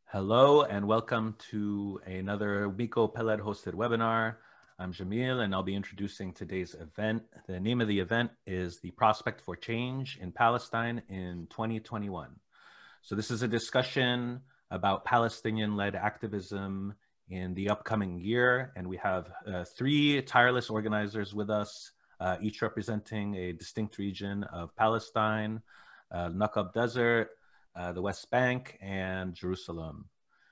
Hello and welcome to another Miko Peled hosted webinar. I'm Jamil and I'll be introducing today's event. The name of the event is The Prospect for Change in Palestine in 2021. So this is a discussion about Palestinian-led activism in the upcoming year. And we have three tireless organizers with us, each representing a distinct region of Palestine, Naqab Desert, the West Bank, and Jerusalem.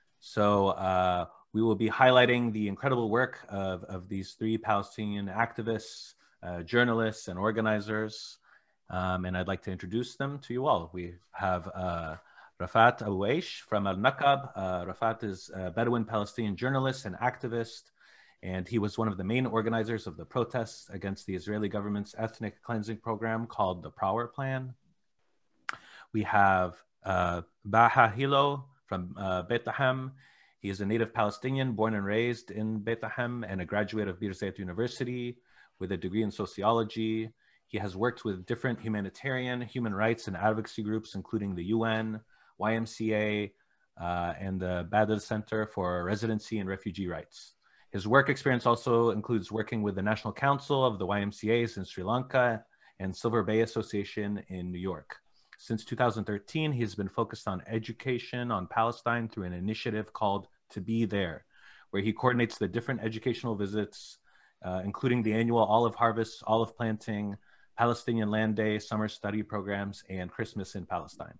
So we will be highlighting the incredible work of these three Palestinian activists, journalists, and organizers. And I'd like to introduce them to you all. We have Rafat Abu Aish from Al-Naqab. Rafat is a Bedouin Palestinian journalist and activist, and he was one of the main organizers of the protests against the Israeli government's ethnic cleansing program called the Power Plan. We have Baha Hilo from Beit Lahem. He is a native Palestinian born and raised in Beit Lahem and a graduate of Birzeit University with a degree in sociology. He has worked with different humanitarian, human rights, and advocacy groups, including the UN, YMCA, and the Badr Center for Residency and Refugee Rights. His work experience also includes working with the National Council of the YMCAs in Sri Lanka and Silver Bay Association in New York. Since 2013, he has been focused on education on Palestine through an initiative called To Be There, where he coordinates the different educational visits, including the annual olive harvest, olive planting, Palestinian Land Day, summer study programs, and Christmas in Palestine.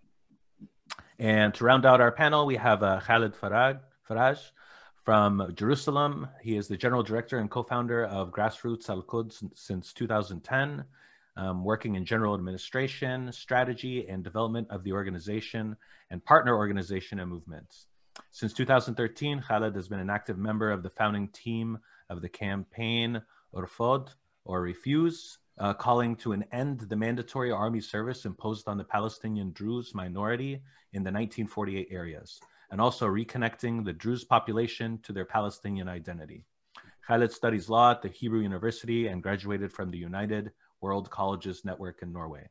And to round out our panel, we have Khaled Faraj from Jerusalem. He is the general director and co-founder of Grassroots Al-Quds since 2010. Working in general administration, strategy, and development of the organization and partner organization and movements. Since 2013, Khaled has been an active member of the founding team of the campaign Urfod, or Refuse, calling to an end the mandatory army service imposed on the Palestinian Druze minority in the 1948 areas, and also reconnecting the Druze population to their Palestinian identity. Khaled studies law at the Hebrew University and graduated from the United World Colleges Network in Norway.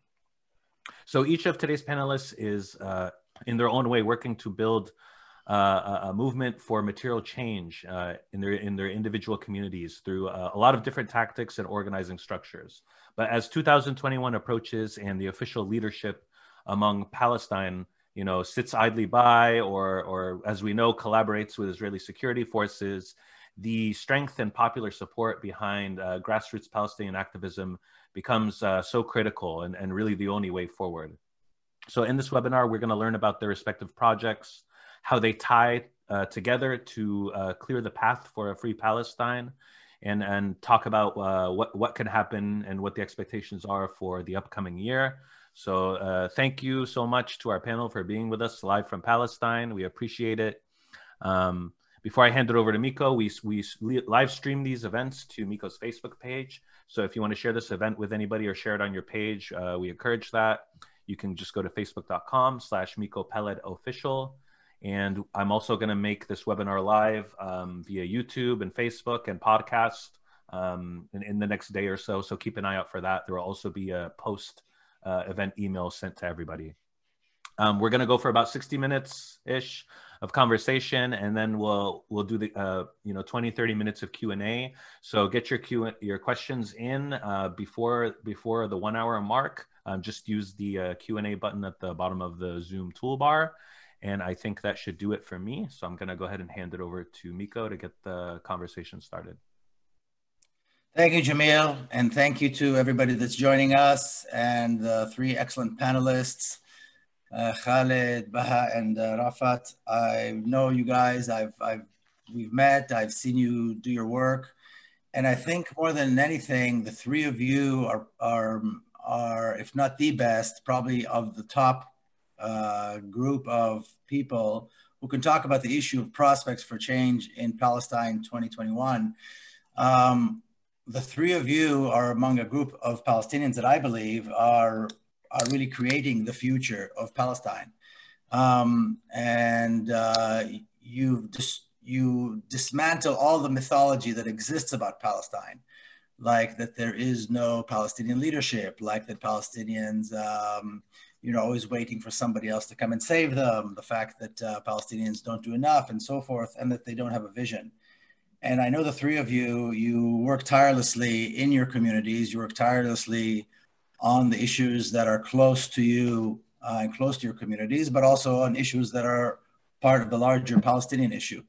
So each of today's panelists is, in their own way, working to build a movement for material change in their individual communities through a lot of different tactics and organizing structures. But as 2021 approaches and the official leadership among Palestine, sits idly by or as we know, collaborates with Israeli security forces, the strength and popular support behind grassroots Palestinian activism becomes so critical and really the only way forward. So in this webinar, we're going to learn about their respective projects, how they tie together to clear the path for a free Palestine, and talk about what can happen and what the expectations are for the upcoming year. So thank you so much to our panel for being with us live from Palestine. We appreciate it. Before I hand it over to Miko, we live stream these events to Miko's Facebook page. So if you want to share this event with anybody or share it on your page, we encourage that. You can just go to facebook.com/Miko Peled Official. And I'm also going to make this webinar live via YouTube and Facebook and podcast in the next day or so. So keep an eye out for that. There will also be a post event email sent to everybody. We're going to go for about 60 minutes-ish of conversation, and then we'll do the 20-30 minutes of Q&A. So get your questions in before the 1 hour mark. Just use the Q&A button at the bottom of the Zoom toolbar, and I think that should do it for me. So I'm going to go ahead and hand it over to Miko to get the conversation started. Thank you, Jamil, and thank you to everybody that's joining us and the three excellent panelists. Khaled, Baha, and Rafat. I know you guys. We've met. I've seen you do your work, and I think more than anything, the three of you are if not the best, probably of the top group of people who can talk about the issue of prospects for change in Palestine 2021. The three of you are among a group of Palestinians that I believe are really creating the future of Palestine. You dismantle all the mythology that exists about Palestine, like that there is no Palestinian leadership, like that Palestinians always waiting for somebody else to come and save them, the fact that Palestinians don't do enough and so forth, and that they don't have a vision. And I know the three of you, you work tirelessly in your communities, you work tirelessly on the issues that are close to you and close to your communities, but also on issues that are part of the larger Palestinian issue.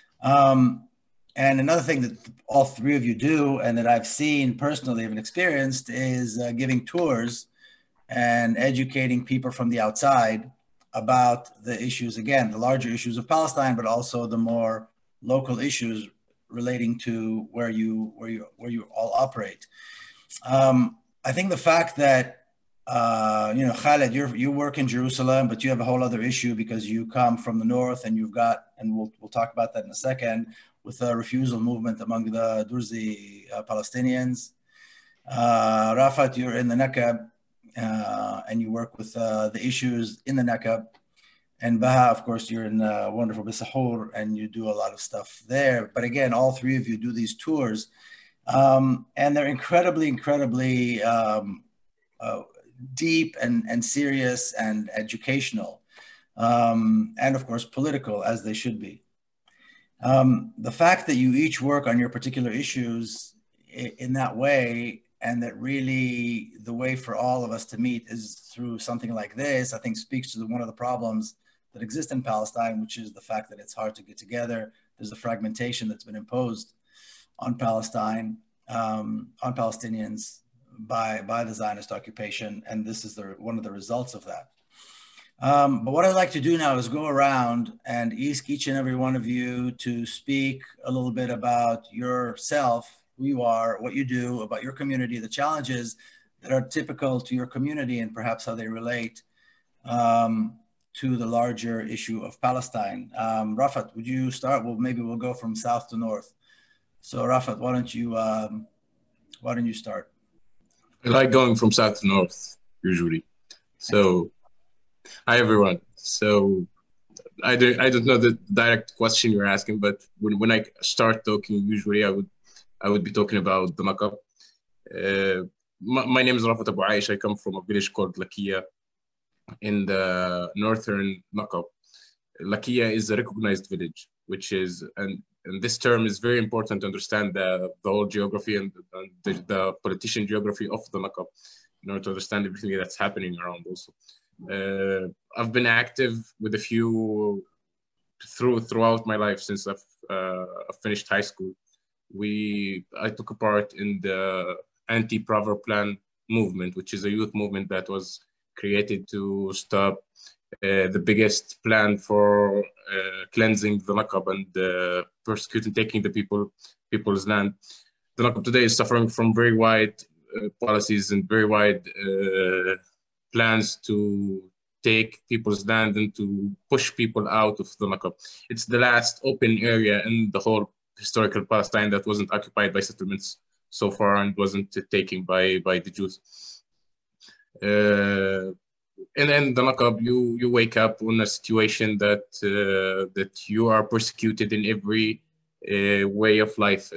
And another thing that all three of you do, and that I've seen personally and experienced, is giving tours and educating people from the outside about the issues, again, the larger issues of Palestine, but also the more local issues relating to where you all operate. I think the fact that Khaled, you work in Jerusalem, but you have a whole other issue because you come from the north, and you've got, and we'll talk about that in a second, with the refusal movement among the Druzi Palestinians. Rafat, you're in the Nakab, and you work with the issues in the Nakab. And Baha, of course, you're in wonderful Bisahur, and you do a lot of stuff there. But again, all three of you do these tours, and they're incredibly deep and serious and educational, and of course political, as they should be. The fact that you each work on your particular issues in that way, and that really the way for all of us to meet is through something like this, I think speaks to one of the problems that exist in Palestine, which is the fact that it's hard to get together. There's a fragmentation that's been imposed on Palestine, on Palestinians by the Zionist occupation, and this is one of the results of that. But what I'd like to do now is go around and ask each and every one of you to speak a little bit about yourself, who you are, what you do, about your community, the challenges that are typical to your community, and perhaps how they relate to the larger issue of Palestine. Rafat, would you start? Well, maybe we'll go from south to north. So Rafat, why don't you start? I like going from south to north, usually. So, hi everyone. So, I don't know the direct question you're asking, but when I start talking, usually I would be talking about the Nakab. My name is Rafat Abu Aish. I come from a village called Lakia in the northern Nakab. Lakia is a recognized village, which is, and this term is very important to understand the whole geography and the politician geography of the Nakab, in order to understand everything that's happening around also. I've been active with a few throughout my life since I've finished high school. I took a part in the anti-Prover Plan movement, which is a youth movement that was created to stop the biggest plan for cleansing the Nakab and persecuting, taking the people's land. The Nakab today is suffering from very wide policies and very wide plans to take people's land and to push people out of the Nakab. It's the last open area in the whole historical Palestine that wasn't occupied by settlements so far and wasn't taken by the Jews. And then the Nakab, you wake up in a situation that that you are persecuted in every way of life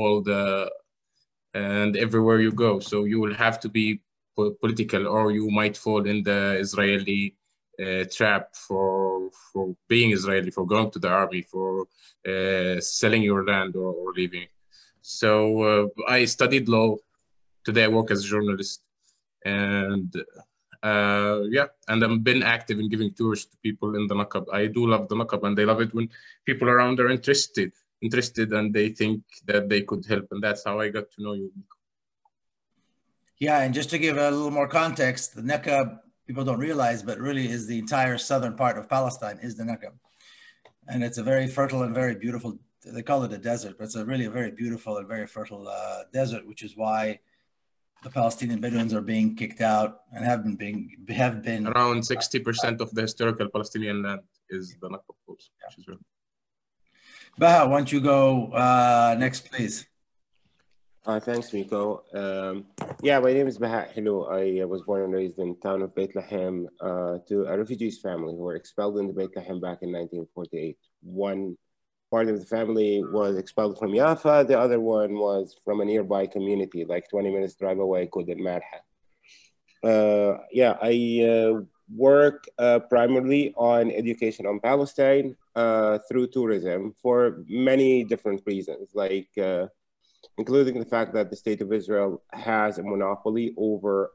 and everywhere you go. So you will have to be political, or you might fall in the Israeli trap for being Israeli, for going to the army, for selling your land or leaving. So I studied law. Today I work as a journalist, and and I've been active in giving tours to people in the Nakab. I do love the Nakab, and they love it when people around are interested and they think that they could help, and that's how I got to know you. Yeah, and just to give a little more context, the Nakab, people don't realize, but really is the entire southern part of Palestine is the Nakab. And it's a very fertile and very beautiful, they call it a desert, but it's really a very beautiful and very fertile desert, which is why the Palestinian Bedouins are being kicked out and have been around 60% of the historical Palestinian land is the Nakab, which is really. Baha, why don't you go next, please? Thanks, Miko. Yeah, my name is Baha Helou. I was born and raised in the town of Beit Lahem to a refugees family who were expelled in Beit Lahem back in 1948. One part of the family was expelled from Jaffa. The other one was from a nearby community, like 20 minutes drive away, called El Marha. Yeah, I work primarily on education on Palestine through tourism for many different reasons, like including the fact that the State of Israel has a monopoly over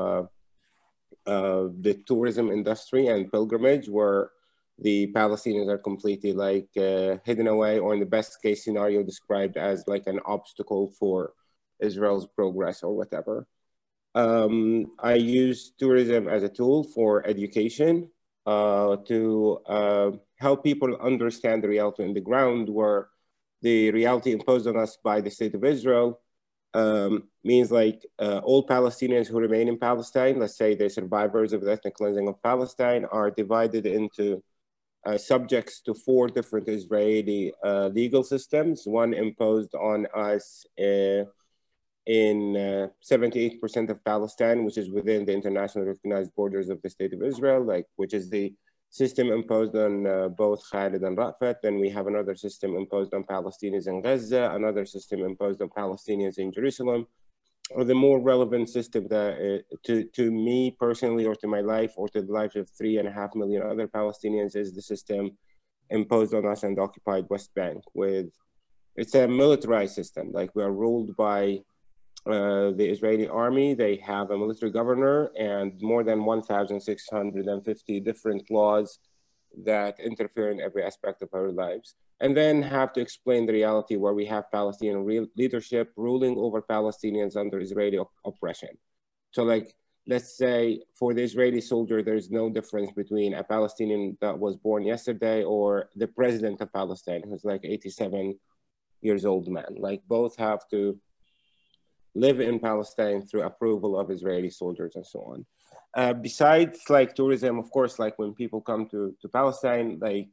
the tourism industry and pilgrimage, where the Palestinians are completely like hidden away, or in the best case scenario described as like an obstacle for Israel's progress or whatever. I use tourism as a tool for education to help people understand the reality on the ground, where the reality imposed on us by the State of Israel means like all Palestinians who remain in Palestine, let's say the survivors of the ethnic cleansing of Palestine, are divided into subjects to 4 different Israeli legal systems, one imposed on us in 78% of Palestine, which is within the internationally recognized borders of the State of Israel, like which is the system imposed on both Khalid and Rafat. Then we have another system imposed on Palestinians in Gaza, another system imposed on Palestinians in Jerusalem. Or the more relevant system that to me personally, or to my life, or to the lives of 3.5 million other Palestinians, is the system imposed on us and occupied West Bank. It's a militarized system. Like, we are ruled by the Israeli army. They have a military governor and more than 1,650 different laws that interfere in every aspect of our lives. And then have to explain the reality where we have Palestinian leadership ruling over Palestinians under Israeli oppression. So like, let's say for the Israeli soldier, there's no difference between a Palestinian that was born yesterday or the president of Palestine, who's like 87 years old man. Like, both have to live in Palestine through approval of Israeli soldiers and so on. Besides like tourism, of course, like when people come to Palestine, like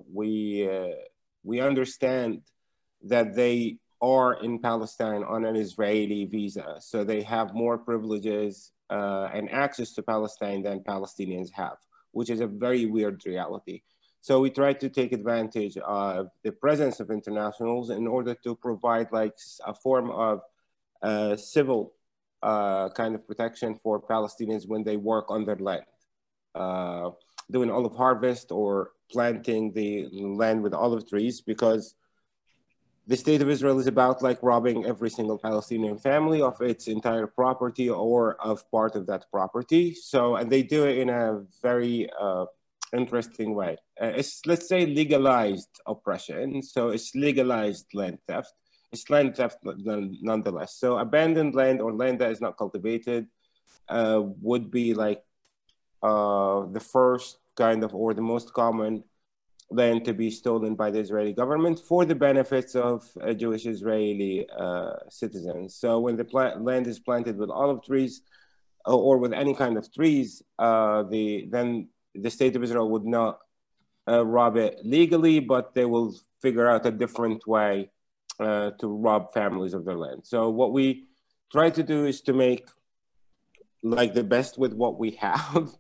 we understand that they are in Palestine on an Israeli visa. So they have more privileges and access to Palestine than Palestinians have, which is a very weird reality. So we try to take advantage of the presence of internationals in order to provide like a form of civil kind of protection for Palestinians when they work on their land, doing olive harvest or planting the land with olive trees, because the State of Israel is about like robbing every single Palestinian family of its entire property or of part of that property. So, and they do it in a very interesting way. It's, let's say, legalized oppression. So it's legalized land theft. It's land theft nonetheless. So abandoned land or land that is not cultivated would be like the first kind of, or the most common land to be stolen by the Israeli government for the benefits of Jewish Israeli citizens. So when the land is planted with olive trees or with any kind of trees, then the State of Israel would not rob it legally, but they will figure out a different way to rob families of their land. So what we try to do is to make like the best with what we have.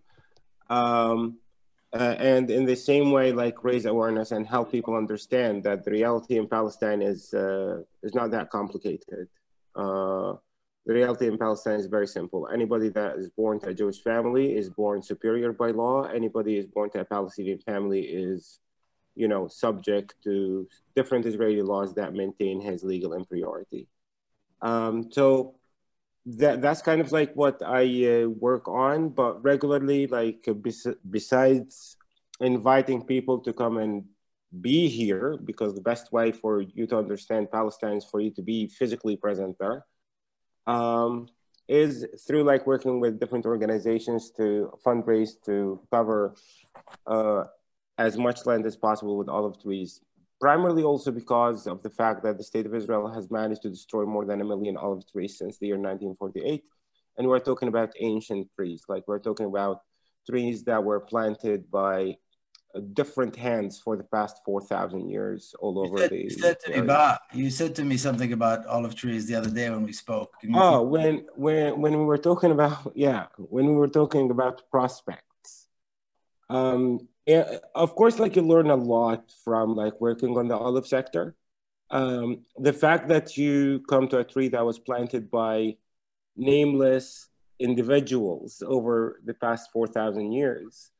And in the same way, like raise awareness and help people understand that the reality in Palestine is not that complicated. The reality in Palestine is very simple. Anybody that is born to a Jewish family is born superior by law. Anybody is born to a Palestinian family is, you know, subject to different Israeli laws that maintain his legal inferiority. So that's kind of like what I work on, but regularly, like besides inviting people to come and be here, because the best way for you to understand Palestine is for you to be physically present there, is through like working with different organizations to fundraise to cover as much land as possible with olive trees. Primarily also because of the fact that the State of Israel has managed to destroy more than 1 million olive trees since the year 1948. And we're talking about ancient trees, like we're talking about trees that were planted by different hands for the past 4,000 years all over the area. You said to me something about olive trees the other day when we spoke. Oh, when we were talking about, yeah, when we were talking about prospects. Yeah, of course, like you learn a lot from like working on the olive sector. The fact that you come to a tree that was planted by nameless individuals over the past 4,000 years.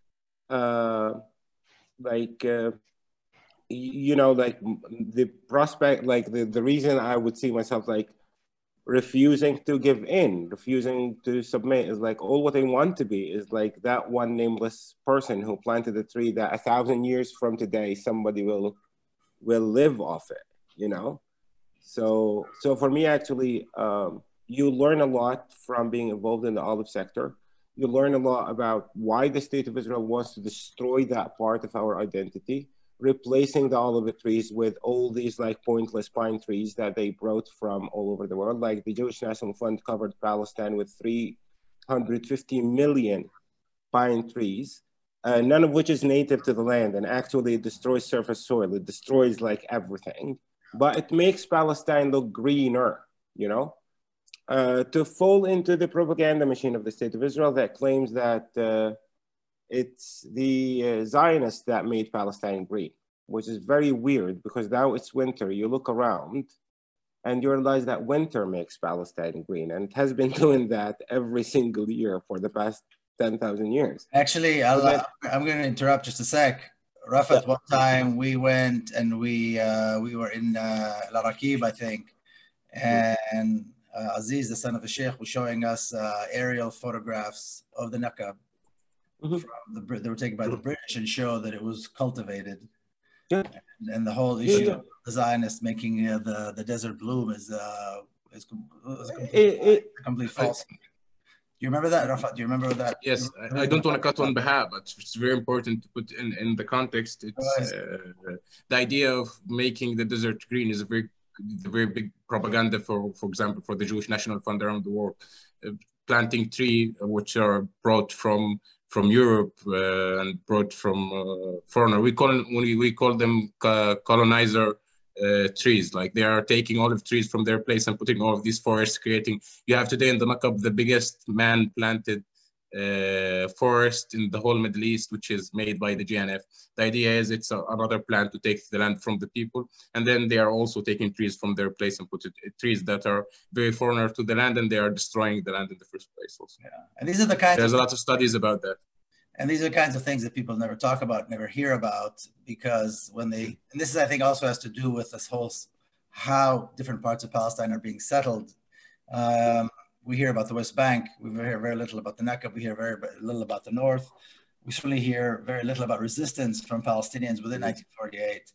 You know, like the prospect, like the reason I would see myself like refusing to give in, refusing to submit is like all what I want to be is like that one nameless person who planted a tree that 1,000 years from today, somebody will live off it, you know? So for me, actually, you learn a lot from being involved in the olive sector. You learn a lot about why the state of Israel wants to destroy that part of our identity, replacing the olive trees with all these like pointless pine trees that they brought from all over the world. Like the Jewish National Fund covered Palestine with 350 million pine trees, none of which is native to the land, and actually it destroys surface soil. It destroys like everything, but it makes Palestine look greener, you know? To fall into the propaganda machine of the state of Israel that claims that it's the Zionists that made Palestine green, which is very weird because now it's winter. You look around and you realize that winter makes Palestine green, and it has been doing that every single year for the past 10,000 years. Actually, I'm going to interrupt just a sec. Rafat, one time we went and we were in Al Raqib, I think, and Aziz, the son of the Sheikh, was showing us aerial photographs of the Nakab. They were taken by the British and show that it was cultivated. Yeah. And the whole issue of the Zionists making the desert bloom is complete false. Do you remember that, Rafat? Do you remember that? Yes, I don't want to cut on Baha, but it's very important to put in the context. It's the idea of making the desert green is a very big propaganda for example, for the Jewish National Fund around the world. Planting trees which are brought from Europe and brought from foreigner. We call them colonizer trees. Like they are taking olive trees from their place and putting all of these forests, creating. You have today in the Nakab the biggest man-planted forest in the whole Middle East, which is made by the GNF. The idea is it's another plan to take the land from the people, and then they are also taking trees from their place and put trees that are very foreigner to the land, and they are destroying the land in the first place also. Yeah, and these are the kinds. There's a lot of studies about that. And these are the kinds of things that people never talk about, never hear about, because when they, and this is, I think, also has to do with this whole, how different parts of Palestine are being settled. We hear about the West Bank. We hear very little about the Nakab. We hear very little about the North. We certainly hear very little about resistance from Palestinians within 1948.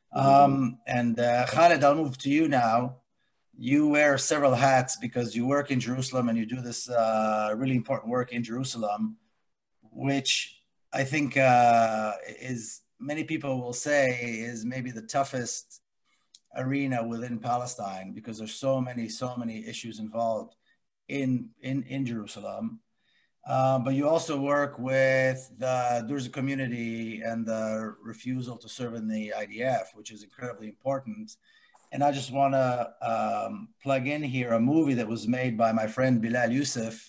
And Khaled, I'll move to you now. You wear several hats because you work in Jerusalem and you do this really important work in Jerusalem, which I think is, many people will say, is maybe the toughest arena within Palestine, because there's so many issues involved in Jerusalem. But you also work with the Druze community and the refusal to serve in the IDF, which is incredibly important. And I just want to plug in here a movie that was made by my friend Bilal Youssef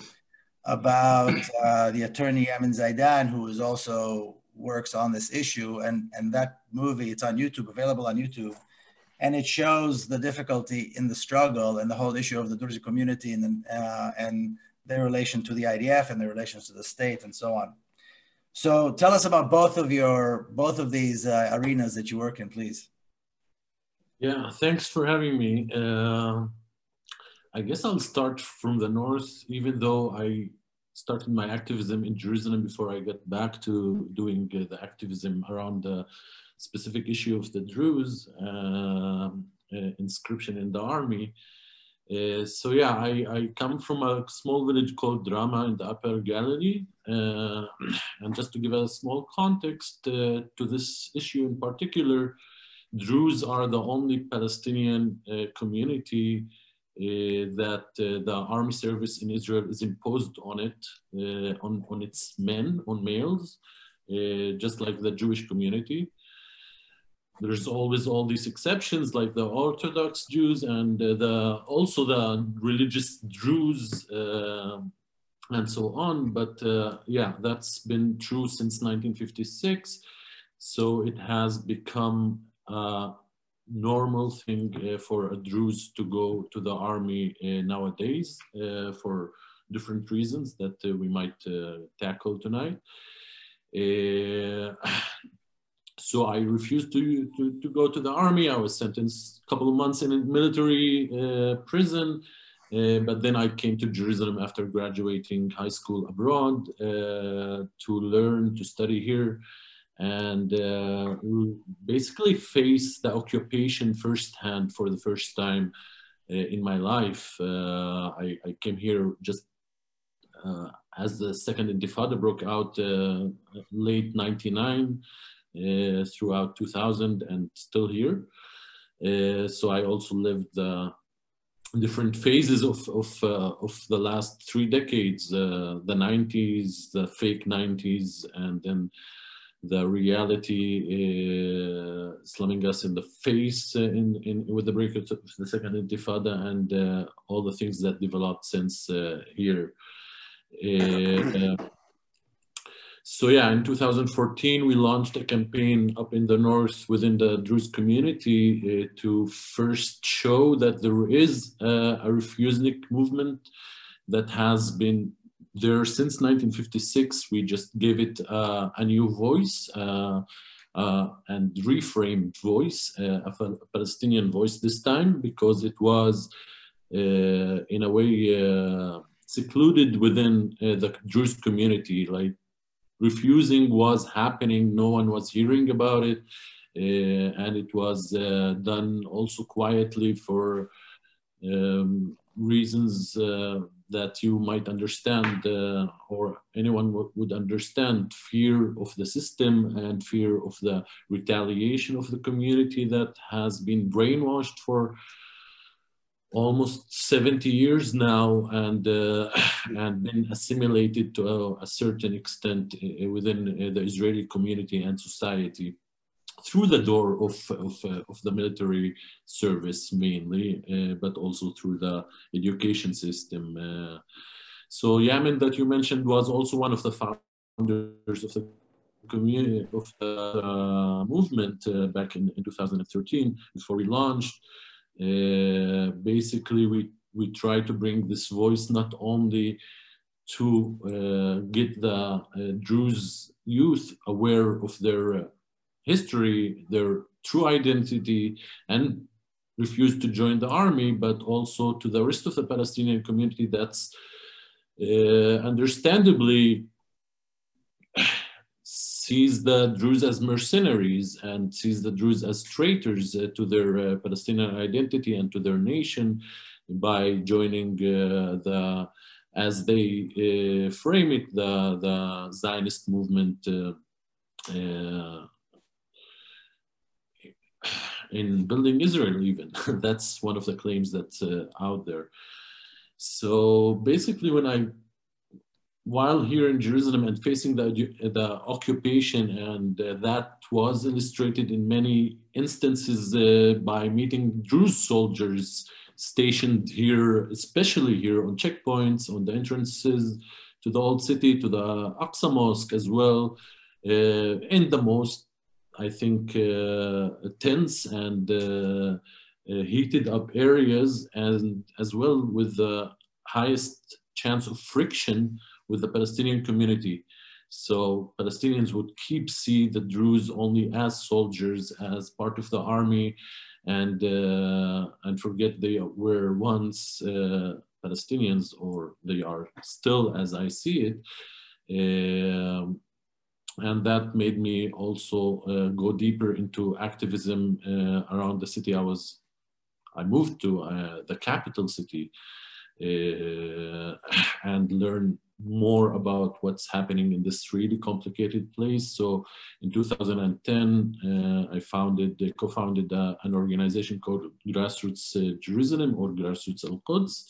about the attorney Yamin Zaidan, who is also works on this issue. And that movie, it's on YouTube, available on YouTube. And it shows the difficulty in the struggle and the whole issue of the Druze community and their relation to the IDF and their relations to the state and so on. So tell us about both of these arenas that you work in, please. Yeah, thanks for having me. I guess I'll start from the north, even though I started my activism in Jerusalem before I got back to doing the activism around the specific issue of the Druze inscription in the army. So yeah, I come from a small village called Drama in the Upper Galilee. And just to give a small context to this issue in particular, Druze are the only Palestinian community that the army service in Israel is imposed on it, on its men, on males, just like the Jewish community. There's always all these exceptions, like the Orthodox Jews and also the religious Druze and so on. But yeah, that's been true since 1956. So it has become a normal thing for a Druze to go to the army nowadays for different reasons that we might tackle tonight. So I refused to go to the army. I was sentenced a couple of months in a military prison. But then I came to Jerusalem after graduating high school abroad to learn, to study here, and basically face the occupation firsthand for the first time in my life. I came here just as the second Intifada broke out late '99, throughout 2000, and still here. So I also lived different phases of the last 3 decades, the 90s, the fake 90s, and then the reality slamming us in the face with the breakup of the second Intifada, and all the things that developed since here. So yeah, in 2014, we launched a campaign up in the north within the Druze community to first show that there is a refusnik movement that has been there since 1956. We just gave it a new voice and reframed voice, a Palestinian voice this time, because it was in a way secluded within the Druze community. Like, refusing was happening, no one was hearing about it, and it was done also quietly for reasons that you might understand, or anyone would understand: fear of the system and fear of the retaliation of the community that has been brainwashed for almost 70 years now, and been assimilated to a certain extent within the Israeli community and society through the door of the military service mainly, but also through the education system. So Yamin, that you mentioned, was also one of the founders of the community, of the movement back in 2013, before we launched. Basically, we try to bring this voice not only to get the Druze youth aware of their history, their true identity, and refuse to join the army, but also to the rest of the Palestinian community that's understandably sees the Druze as mercenaries and sees the Druze as traitors to their Palestinian identity and to their nation by joining as they frame it, the Zionist movement in building Israel even. That's one of the claims that's out there. So basically, while here in Jerusalem and facing the occupation, and that was illustrated in many instances by meeting Druze soldiers stationed here, especially here on checkpoints, on the entrances to the old city, to the Aqsa Mosque as well, in the most, I think, tense and heated up areas, and as well with the highest chance of friction with the Palestinian community. So Palestinians would see the Druze only as soldiers, as part of the army, and forget they were once Palestinians, or they are still, as I see it. And that made me also go deeper into activism around the city I moved to, the capital city, and learn more about what's happening in this really complicated place. So in 2010, I co-founded an organization called Grassroots Jerusalem, or Grassroots Al-Quds.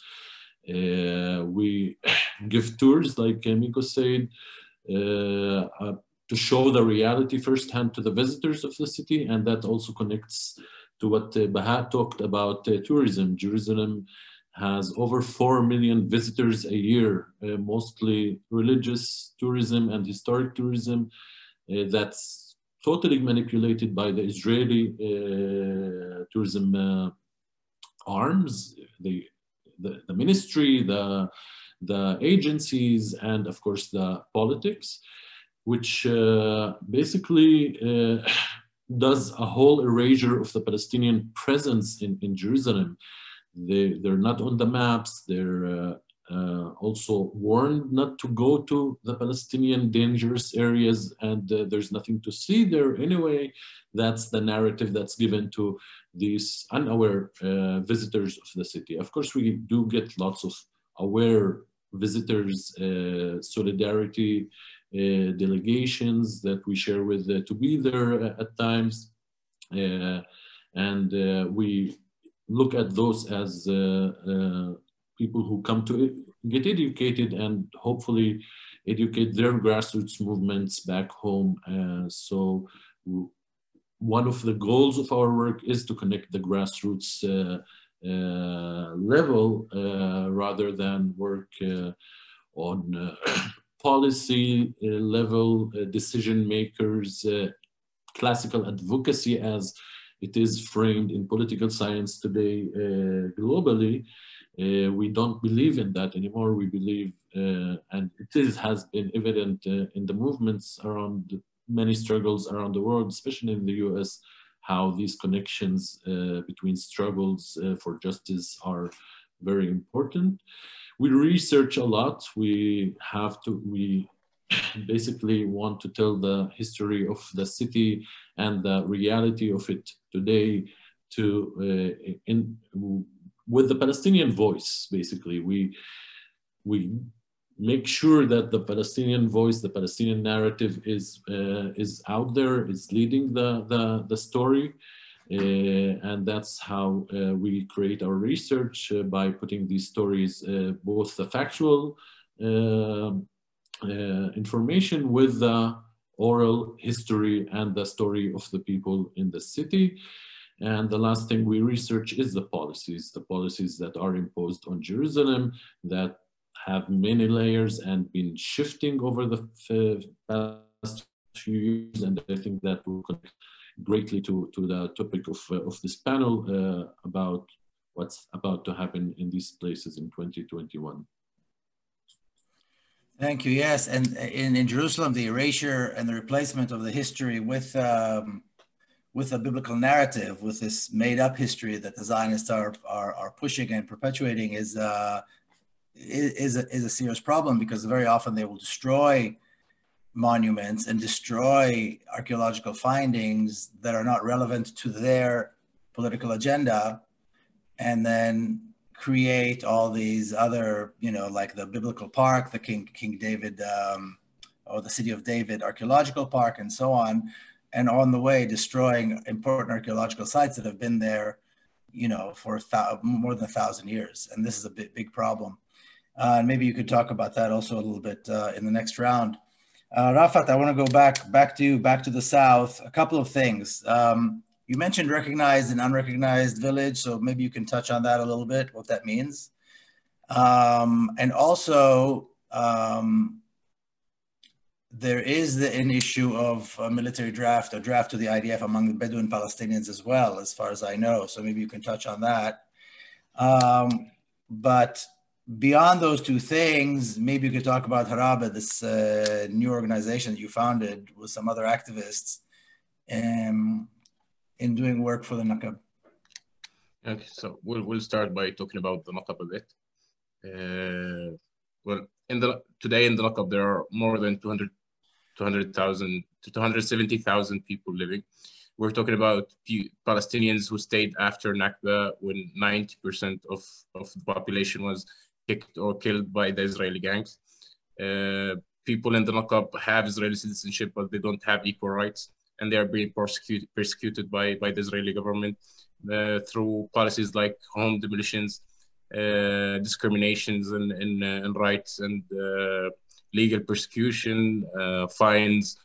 We give tours, like Miko said, to show the reality firsthand to the visitors of the city, and that also connects to what Baha talked about tourism. Jerusalem has over 4 million visitors a year, mostly religious tourism and historic tourism. That's totally manipulated by the Israeli tourism arms, the ministry, the the agencies, and of course the politics, which basically does a whole erasure of the Palestinian presence in Jerusalem. They're not on the maps. They're also warned not to go to the Palestinian dangerous areas, and there's nothing to see there anyway. That's the narrative that's given to these unaware visitors of the city. Of course, we do get lots of aware visitors, solidarity delegations that we share with to be there at times, and we look at those as people who come to get educated and hopefully educate their grassroots movements back home. So one of the goals of our work is to connect the grassroots level rather than work on policy level decision makers, classical advocacy as it is framed in political science today globally. We don't believe in that anymore. We believe, and has been evident in the movements around many struggles around the world, especially in the US, how these connections between struggles for justice are very important. We research a lot. We basically want to tell the history of the city and the reality of it today with the Palestinian voice. Basically, we make sure that the Palestinian voice, the Palestinian narrative is out there, is leading the story. And that's how we create our research by putting these stories, both the factual information with the oral history and the story of the people in the city. And the last thing we research is the policies that are imposed on Jerusalem that have many layers and been shifting over the past few years. And I think that will connect greatly to the topic of this panel about what's about to happen in these places in 2021. Thank you. Yes, and in Jerusalem, the erasure and the replacement of the history with a biblical narrative, with this made-up history that the Zionists are pushing and perpetuating, is a serious problem, because very often they will destroy monuments and destroy archaeological findings that are not relevant to their political agenda, and then create all these other, like the biblical park, the King David, or the City of David archaeological park, and so on. And on the way, destroying important archaeological sites that have been there, for more than 1,000 years. And this is a big problem. And maybe you could talk about that also a little bit in the next round. Rafat, I want to go back to you, back to the South. A couple of things. You mentioned recognized and unrecognized village, so maybe you can touch on that a little bit, what that means. And also, there is an issue of a military draft, a draft to the IDF among the Bedouin Palestinians as well, as far as I know. So maybe you can touch on that. But beyond those two things, maybe you could talk about Haraba, this new organization that you founded with some other activists in doing work for the Nakab. Okay, so we'll start by talking about the Nakab a bit. Well, today in the Nakab, there are more than 200,000 to 270,000 people living. We're talking about Palestinians who stayed after Nakba, when 90% of the population was kicked or killed by the Israeli gangs. People in the Nakab have Israeli citizenship, but they don't have equal rights, and they are being persecuted by the Israeli government through policies like home demolitions, discriminations in rights, and legal persecution, fines.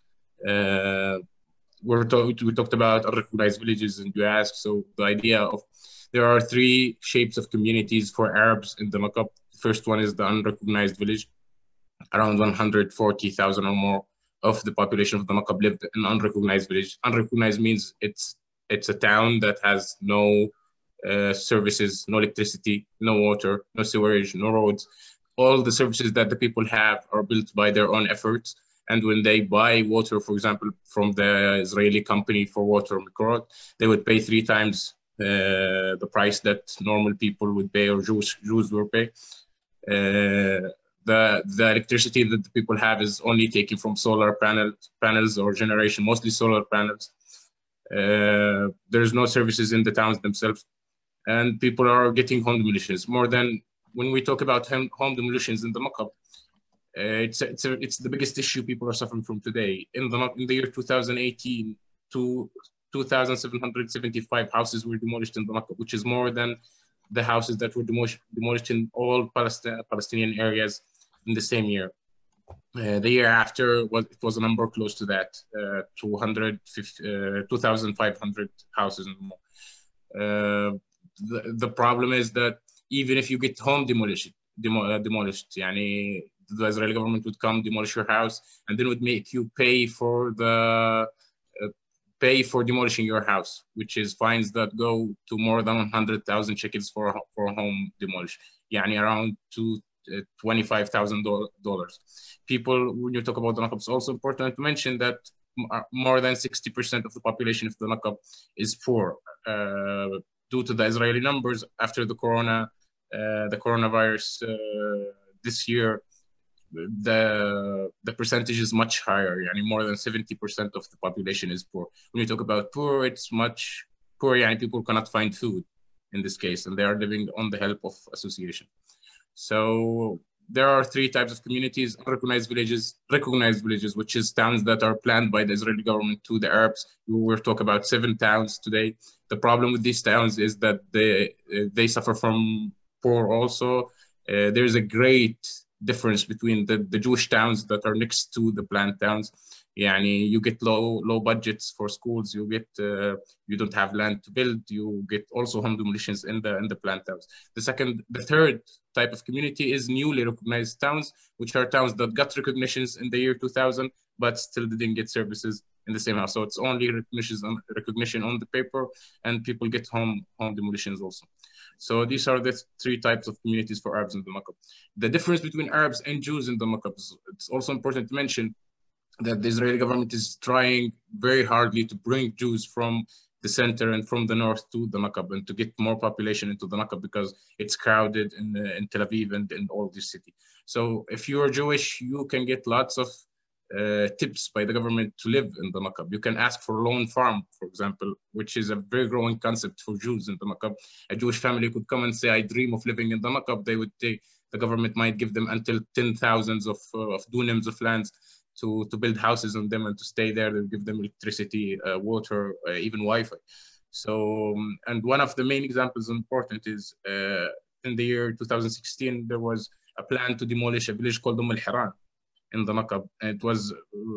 We talked about unrecognized villages, and you asked, so the idea of, there are three shapes of communities for Arabs in the Nakab. First one is the unrecognized village. Around 140,000 or more of the population of the Nakab lived in unrecognized village. Unrecognized means it's a town that has no services, no electricity, no water, no sewerage, no roads. all the services that the people have are built by their own efforts. And when they buy water, for example, from the Israeli company for water, Mikorot, they would pay 3 times the price that normal people would pay or Jews would pay. The electricity that the people have is only taken from solar panels or generation, mostly solar panels. There's no services in the towns themselves, and people are getting home demolitions. More than when we talk about home demolitions in the Makab, it's the biggest issue people are suffering from today. In the year 2018, 2,775 houses were demolished in the Makab, which is more than the houses that were demolished in all Palestinian areas in the same year. The year after, it was a number close to that, 2,500 houses and more. The problem is that even if you get home demolished, yani, the Israeli government would come demolish your house and then would make you pay for demolishing your house, which is fines that go to more than 100,000 shekels for a home demolish, yani around $25,000. People, when you talk about the Nakab, it's also important to mention that more than 60% of the population of the Nakab is poor. Due to the Israeli numbers after the coronavirus this year, the percentage is much higher. Yani more than 70% of the population is poor. When you talk about poor, it's much poor. Yani people cannot find food in this case, and they are living on the help of association. So there are 3 types of communities: recognized villages, which is towns that are planned by the Israeli government to the Arabs. We will talk about 7 towns today. The problem with these towns is that they suffer from poor also. There's a great difference between the Jewish towns that are next to the planned towns. Yani you get low budgets for schools. You get you don't have land to build. You get also home demolitions in the planned towns. The third type of community is newly recognized towns, which are towns that got recognitions in the year 2000, but still didn't get services in the same house. So it's only recognition on the paper, and people get home demolitions also. So these are the 3 types of communities for Arabs in the Makab. The difference between Arabs and Jews in the Makab is, it's also important to mention that the Israeli government is trying very hardly to bring Jews from the center and from the north to the Makab and to get more population into the Makab because it's crowded in Tel Aviv and in all this city. So if you are Jewish, you can get lots of tips by the government to live in the Makab. You can ask for a loan farm, for example, which is a very growing concept for Jews in the Makab. A Jewish family could come and say, I dream of living in the Makab. They would take, the government might give them until 10,000s of dunams of lands to build houses on them and to stay there. They'll give them electricity, water, even Wi-Fi. So, and one of the main examples important is in the year 2016, there was a plan to demolish a village called Al-Hiran in the Makab. And it was,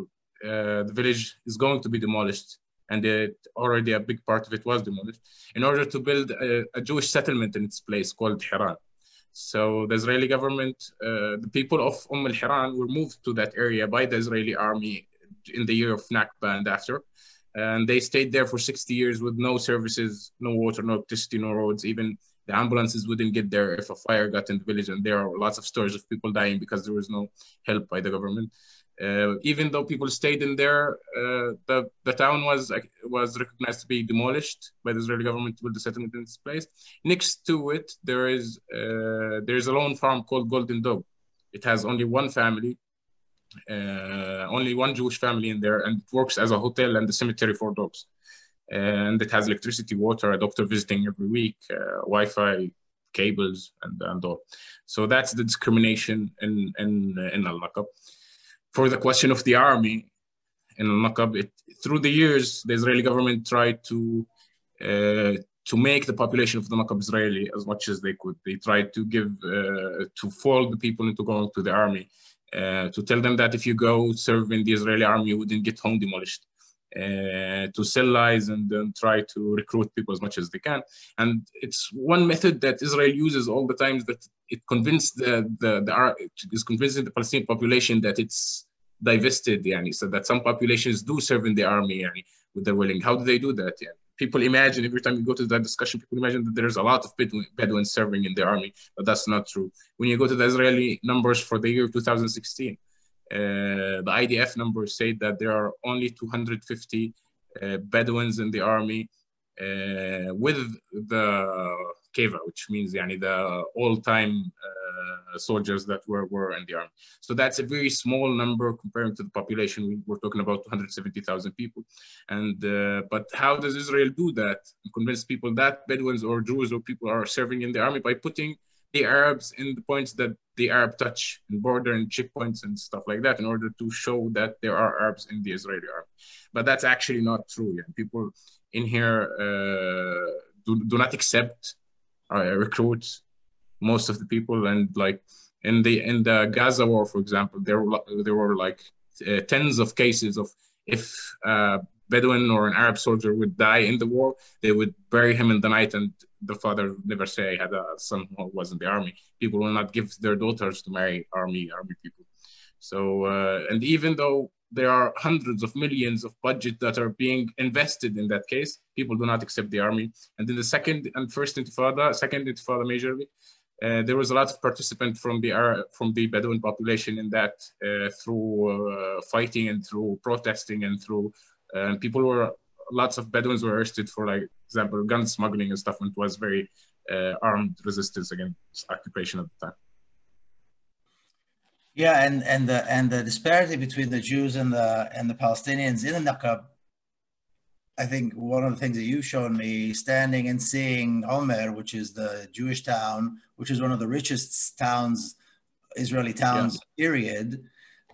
the village is going to be demolished, and already a big part of it was demolished, in order to build a Jewish settlement in its place called Hiran. So the Israeli government, the people of Al-Hiran were moved to that area by the Israeli army in the year of Nakba and after. And they stayed there for 60 years with no services, no water, no electricity, no roads. Even the ambulances wouldn't get there if a fire got in the village. And there are lots of stories of people dying because there was no help by the government. Even though people stayed in there, the town was recognized to be demolished by the Israeli government to build a settlement in this place. Next to it, there is a lone farm called Golden Dog. It has only one family, only one Jewish family in there, and it works as a hotel and a cemetery for dogs. And it has electricity, water, a doctor visiting every week, Wi-Fi, cables, and all. So that's the discrimination in Al-Makab. For the question of the army in Al-Makab, through the years, the Israeli government tried to make the population of the Makab Israeli as much as they could. They tried to to fool the people into going to the army, to tell them that if you go serve in the Israeli army, you wouldn't get home demolished, to sell lies and then try to recruit people as much as they can. And it's one method that Israel uses all the time, that it convinced is convincing the Palestinian population that it's divested, so that some populations do serve in the army with their willing. How do they do that? people imagine every time you go to that discussion, people imagine that there's a lot of Bedouins serving in the army, but that's not true. When you go to the Israeli numbers for the year 2016, the IDF numbers say that there are only 250 Bedouins in the army with the Keva, which means the all-time soldiers that were in the army. So that's a very small number comparing to the population. We're talking about 270,000 people. And but how does Israel do that and convince people that Bedouins or Druze or people are serving in the army? By putting the Arabs in the points that the Arab touch and border and checkpoints and stuff like that in order to show that there are Arabs in the Israeli army. But that's actually not true. People in here do not accept recruits most of the people, and like in the Gaza war, for example, there were like tens of cases of if Bedouin or an Arab soldier would die in the war, they would bury him in the night, and the father would never say I had a son who was in the army. People will not give their daughters to marry army people. So and even though there are hundreds of millions of budget that are being invested in that case, people do not accept the army. And in the second and first intifada, majorly, there was a lot of participants from the Bedouin population in that through fighting and through protesting and through lots of Bedouins were arrested for, like, example, gun smuggling and stuff, and it was very armed resistance against occupation at the time. Yeah, and the disparity between the Jews and the Palestinians in the Naqab, I think one of the things that you've shown me, standing and seeing Omer, which is the Jewish town, which is one of the richest towns, Israeli towns, period.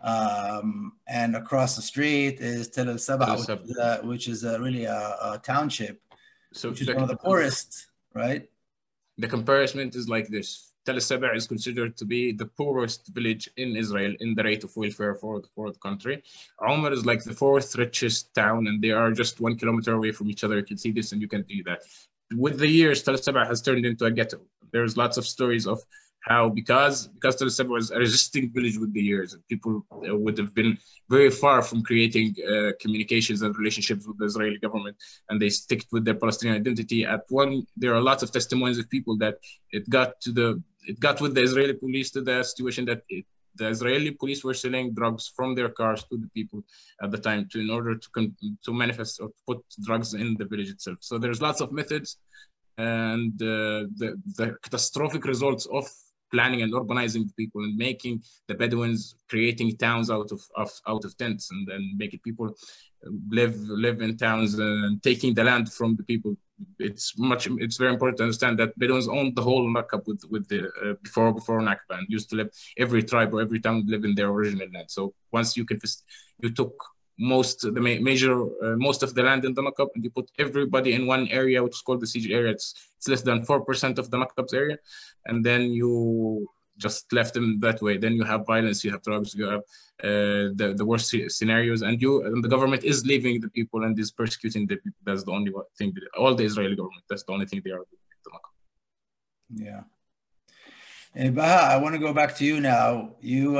And across the street is Tel El-Saba, which is really a township, which is one of the poorest, right? The comparison is like this. Tel El-Saba is considered to be the poorest village in Israel in the rate of welfare for the country. Omer is like the fourth richest town, and they are just 1 kilometer away from each other. You can see this and you can see that. With the years, Tel El-Saba has turned into a ghetto. There's lots of stories of how because Tel El-Saba was a resisting village with the years, and people would have been very far from creating communications and relationships with the Israeli government, and they stick with their Palestinian identity. There are lots of testimonies of people that it got with the Israeli police to the situation that the Israeli police were selling drugs from their cars to the people at the time in order to manifest or put drugs in the village itself. So there's lots of methods, and the catastrophic results of planning and urbanizing the people and making the Bedouins creating towns out of tents, and then making people live in towns and taking the land from the people. It's very important to understand that Bedouins owned the whole Naqab with the before Nakba, and used to live, every tribe or every town live in their original land. So once you took most of the land in the Naqab, and you put everybody in one area, which is called the siege area. It's less than 4% of the Naqab's area, and then you just left them that way. Then you have violence, you have drugs, you have the worst scenarios, and the government is leaving the people and is persecuting the people. That's the only thing. All the Israeli government, that's the only thing they are doing. Yeah. And Baha, I want to go back to you now.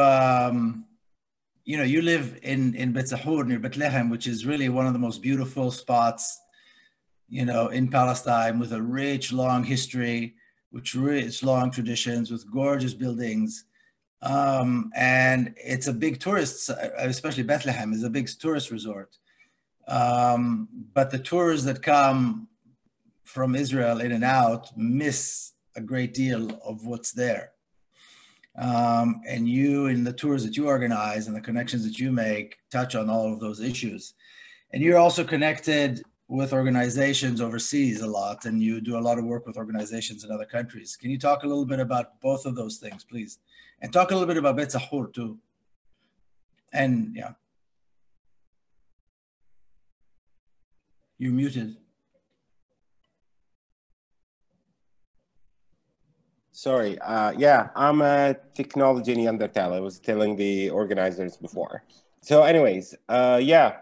You live in Bet Sahur near Bethlehem, which is really one of the most beautiful spots, in Palestine, with a rich, long history, it's long traditions, with gorgeous buildings. And it's a big tourist, especially Bethlehem is a big tourist resort. But the tourists that come from Israel in and out miss a great deal of what's there. And you, in the tours that you organize and the connections that you make, touch on all of those issues. And you're also connected with organizations overseas a lot, and you do a lot of work with organizations in other countries. Can you talk a little bit about both of those things, please? And talk a little bit about Bet Sahur too. And yeah. You're muted. Sorry, yeah, I'm a technology Neanderthal. I was telling the organizers before. So anyways, Beit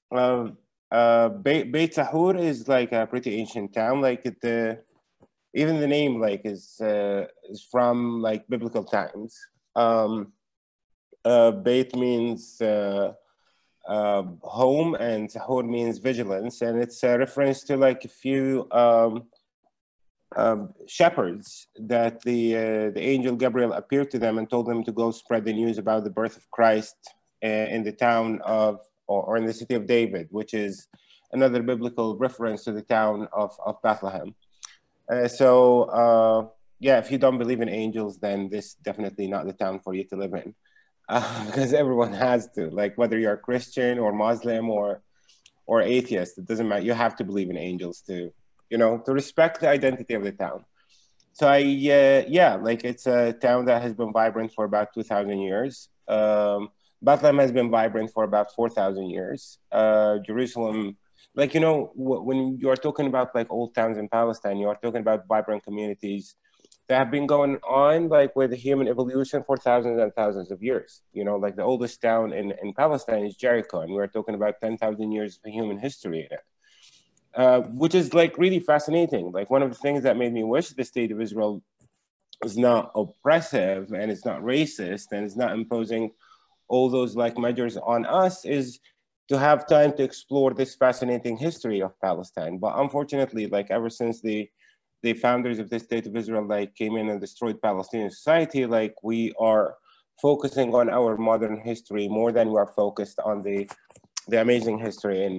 Sahur is like a pretty ancient town. Like even the name is from like biblical times. Beit means home, and Sahur means vigilance, and it's a reference to like a few shepherds that the angel Gabriel appeared to them and told them to go spread the news about the birth of Christ in the town of, or in the city of David, which is another biblical reference to the town of Bethlehem. Yeah, if you don't believe in angels, then this is definitely not the town for you to live in, because everyone has to, like whether you're Christian or Muslim or atheist, it doesn't matter. You have to believe in angels to, you know, to respect the identity of the town. So yeah, like it's a town that has been vibrant for about 2,000 years. Bethlehem has been vibrant for about 4,000 years. Jerusalem, like, you know, when you're talking about like old towns in Palestine, you are talking about vibrant communities that have been going on like with human evolution for thousands and thousands of years. You know, like the oldest town in Palestine is Jericho, and we're talking about 10,000 years of human history in it, which is like really fascinating. Like one of the things that made me wish the state of Israel is not oppressive and it's not racist and it's not imposing all those like measures on us is to have time to explore this fascinating history of Palestine. But unfortunately, like ever since the founders of the state of Israel like came in and destroyed Palestinian society, like we are focusing on our modern history more than we are focused on the amazing history in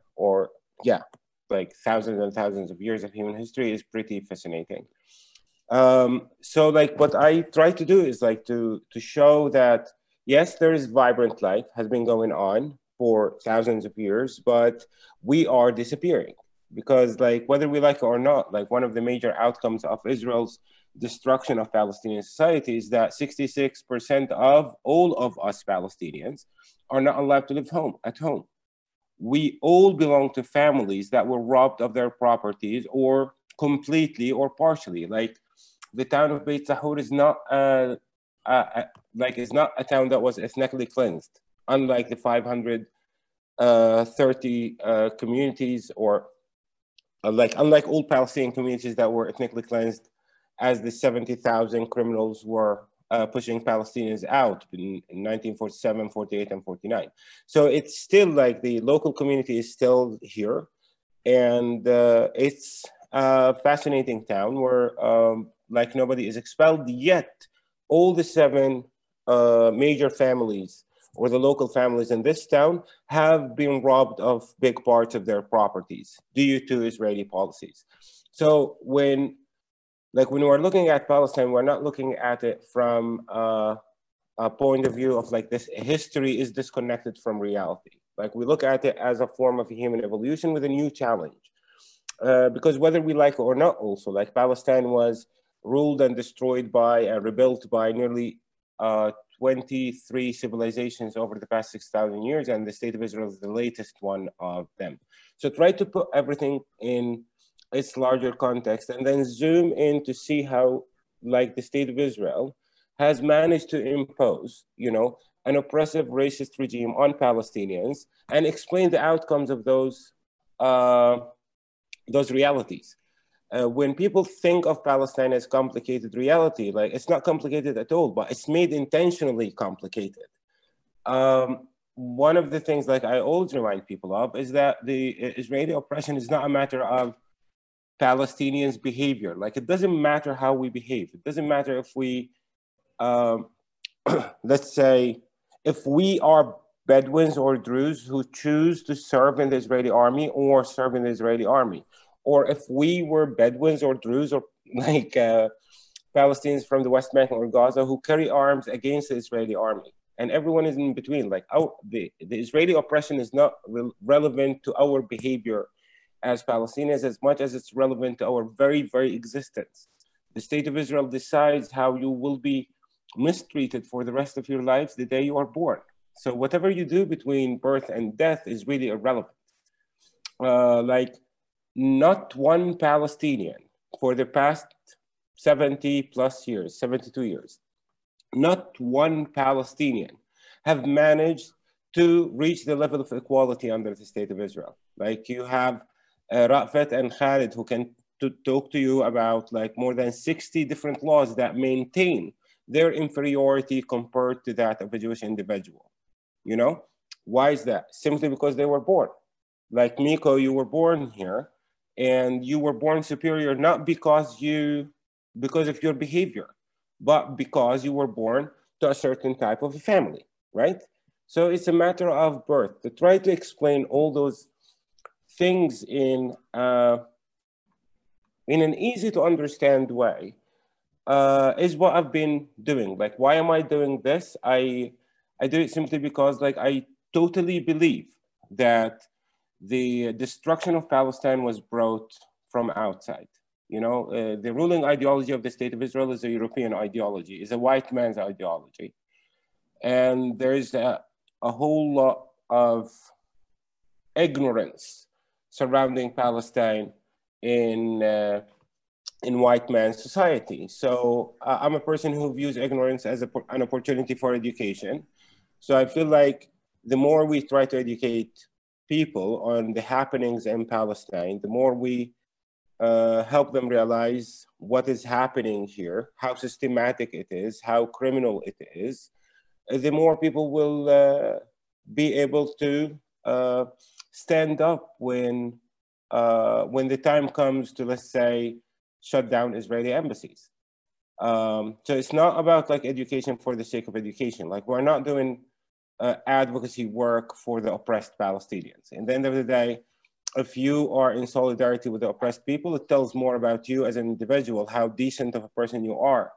like thousands and thousands of years of human history is pretty fascinating. So like what I try to do is like to show that yes, there is vibrant life has been going on for thousands of years, but we are disappearing because like whether we like it or not, like one of the major outcomes of Israel's destruction of Palestinian society is that 66% of all of us Palestinians are not allowed to live at home. We all belong to families that were robbed of their properties or completely or partially. Like the town of Beit Sahur is not it's not a town that was ethnically cleansed, unlike the 530 communities or unlike all Palestinian communities that were ethnically cleansed as the 70,000 criminals were pushing Palestinians out in 1947, 48, and 49. So it's still like the local community is still here. And it's a fascinating town where like nobody is expelled yet. All the 7 major families or the local families in this town have been robbed of big parts of their properties due to Israeli policies. So when we're looking at Palestine, we're not looking at it from a point of view of like this history is disconnected from reality. Like we look at it as a form of human evolution with a new challenge. Because whether we like it or not also, like Palestine was ruled and destroyed by and rebuilt by nearly 23 civilizations over the past 6,000 years, and the state of Israel is the latest one of them. So try to put everything in its larger context and then zoom in to see how like the state of Israel has managed to impose, you know, an oppressive racist regime on Palestinians and explain the outcomes of those realities. When people think of Palestine as complicated reality, like it's not complicated at all, but it's made intentionally complicated. One of the things like I always remind people of is that the Israeli oppression is not a matter of Palestinians' behavior. Like it doesn't matter how we behave. It doesn't matter if we, let's say, if we are Bedouins or Druze who choose to serve in the Israeli army or serve in the Israeli army. Or if we were Bedouins or Druze or like Palestinians from the West Bank or Gaza who carry arms against the Israeli army. And everyone is in between. Like the Israeli oppression is not relevant to our behavior as Palestinians as much as it's relevant to our very, very existence. The state of Israel decides how you will be mistreated for the rest of your lives the day you are born. So whatever you do between birth and death is really irrelevant. Like not one Palestinian for the past 70 plus years, 72 years, not one Palestinian have managed to reach the level of equality under the state of Israel. Like you have Rafat and Khalid who can talk to you about like more than 60 different laws that maintain their inferiority compared to that of a Jewish individual. You know, Why is that? Simply because they were born. Like Miko, you were born here, and you were born superior not because of your behavior, but because you were born to a certain type of a family, right? So it's a matter of birth. To try to explain all those things in an easy to understand way is what I've been doing. Like, why am I doing this? I do it simply because, like, I totally believe that the destruction of Palestine was brought from outside. You know, the ruling ideology of the State of Israel is a European ideology, is a white man's ideology. And there's a whole lot of ignorance surrounding Palestine in white man's society. So I'm a person who views ignorance as an opportunity for education. So I feel like the more we try to educate people on the happenings in Palestine, the more we help them realize what is happening here, how systematic it is, how criminal it is, the more people will be able to stand up when the time comes to, let's say, shut down Israeli embassies. So it's not about like education for the sake of education. Like, we're not doing advocacy work for the oppressed Palestinians. At the end of the day, if you are in solidarity with the oppressed people, it tells more about you as an individual, how decent of a person you are,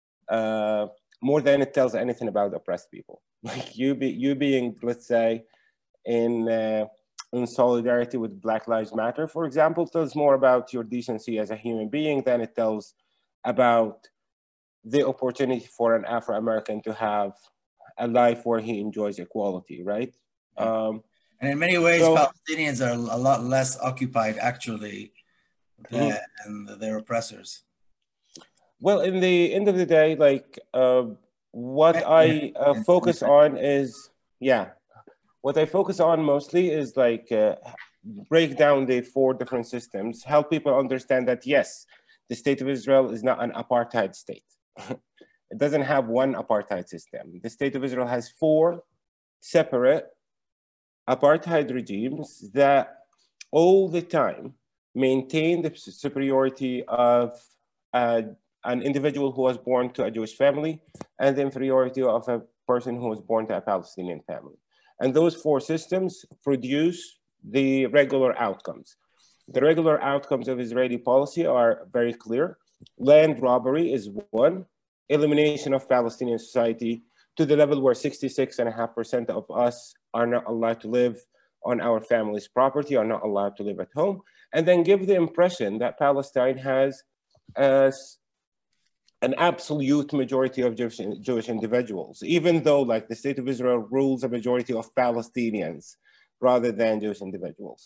more than it tells anything about the oppressed people. Like you being, let's say, in solidarity with Black Lives Matter, for example, tells more about your decency as a human being than it tells about the opportunity for an Afro-American to have a life where he enjoys equality, right? And in many ways, Palestinians are a lot less occupied, actually, than their oppressors. Well, in the end of the day, like what I focus on is, what I focus on mostly is like break down the 4 different systems, help people understand that, yes, the State of Israel is not an apartheid state. It doesn't have one apartheid system. The State of Israel has 4 separate apartheid regimes that all the time maintain the superiority of an individual who was born to a Jewish family and the inferiority of a person who was born to a Palestinian family. And those 4 systems produce the regular outcomes. The regular outcomes of Israeli policy are very clear. Land robbery is one, elimination of Palestinian society to the level where 66.5% of us are not allowed to live on our family's property, are not allowed to live at home, and then give the impression that Palestine has an absolute majority of Jewish individuals, even though like the State of Israel rules a majority of Palestinians rather than Jewish individuals.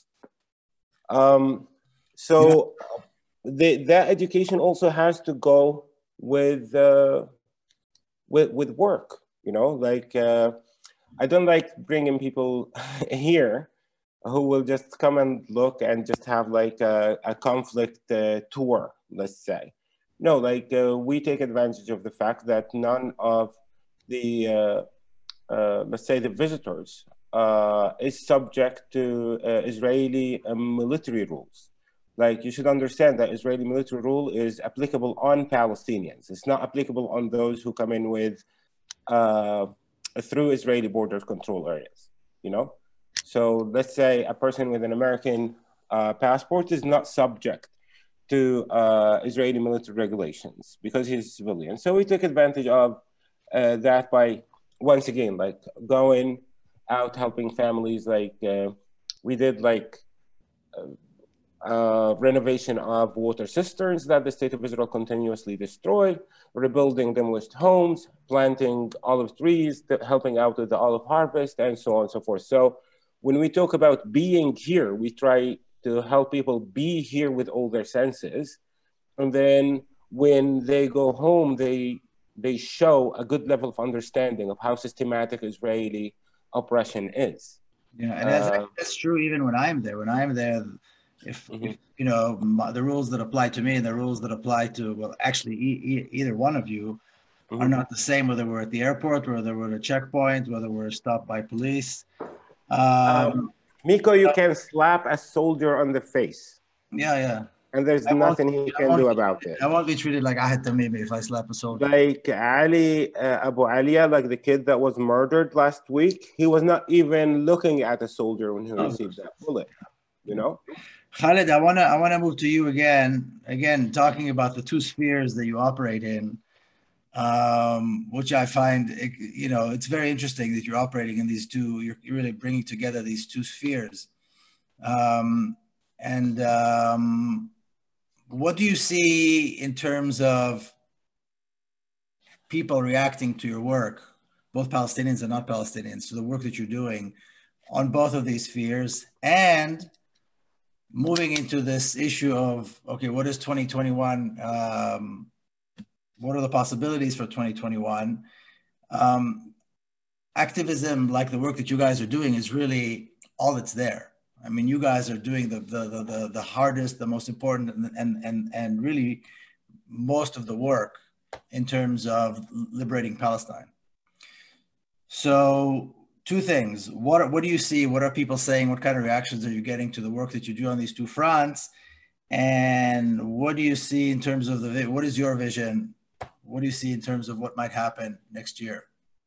So that education also has to go with work, you know, like I don't like bringing people here who will just come and look and just have like a conflict tour, let's say. No, like we take advantage of the fact that none of the, let's say the visitors is subject to Israeli military rules. Like you should understand that Israeli military rule is applicable on Palestinians. It's not applicable on those who come in with through Israeli border control areas, you know? So let's say a person with an American passport is not subject to Israeli military regulations because he's a civilian. So we took advantage of that by, once again, like going out helping families. Like we did like renovation of water cisterns that the State of Israel continuously destroyed, rebuilding demolished homes, planting olive trees, helping out with the olive harvest, and so on and so forth. So when we talk about being here, we try to help people be here with all their senses. And then when they go home, they show a good level of understanding of how systematic Israeli oppression is. Yeah, and that's true even when I'm there. When I'm there, if you know, the rules that apply to me and the rules that apply to, well, actually either one of you are not the same, whether we're at the airport, whether we're at a checkpoint, whether we're stopped by police. Miko, you can slap a soldier on the face. Yeah. And there's nothing he can do about it. I won't be treated like Ahed Tamimi if I slap a soldier. Like Ali Abu Aliya, like the kid that was murdered last week, he was not even looking at a soldier when he received that bullet, you know? Khalid, I wanna move to you again, talking about the two spheres that you operate in, which I find, you know, it's very interesting that you're operating in these two, you're really bringing together these two spheres. What do you see in terms of people reacting to your work, both Palestinians and not Palestinians, to the work that you're doing on both of these spheres, and moving into this issue of, okay, what is 2021? What are the possibilities for 2021? Activism, like the work that you guys are doing, is really all that's there. I mean, you guys are doing the hardest, the most important, and really most of the work in terms of liberating Palestine. So, two things. What do you see? What are people saying? What kind of reactions are you getting to the work that you do on these two fronts? And what do you see in terms of what is your vision? What do you see in terms of what might happen next year?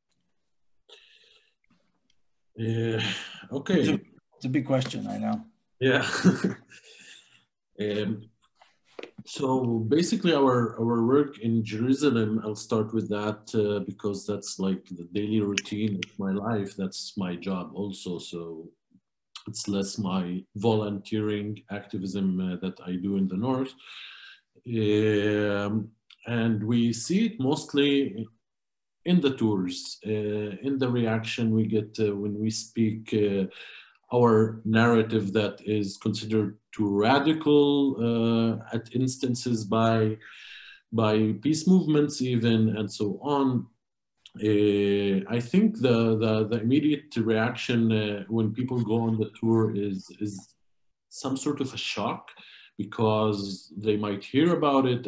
Yeah, okay. It's a big question, I know. Yeah. So basically our work in Jerusalem, I'll start with that because that's like the daily routine of my life. That's my job also. So it's less my volunteering activism that I do in the North. And we see it mostly in the tours, in the reaction we get when we speak our narrative that is considered too radical at instances by peace movements even, and so on. I think the immediate reaction when people go on the tour is some sort of a shock, because they might hear about it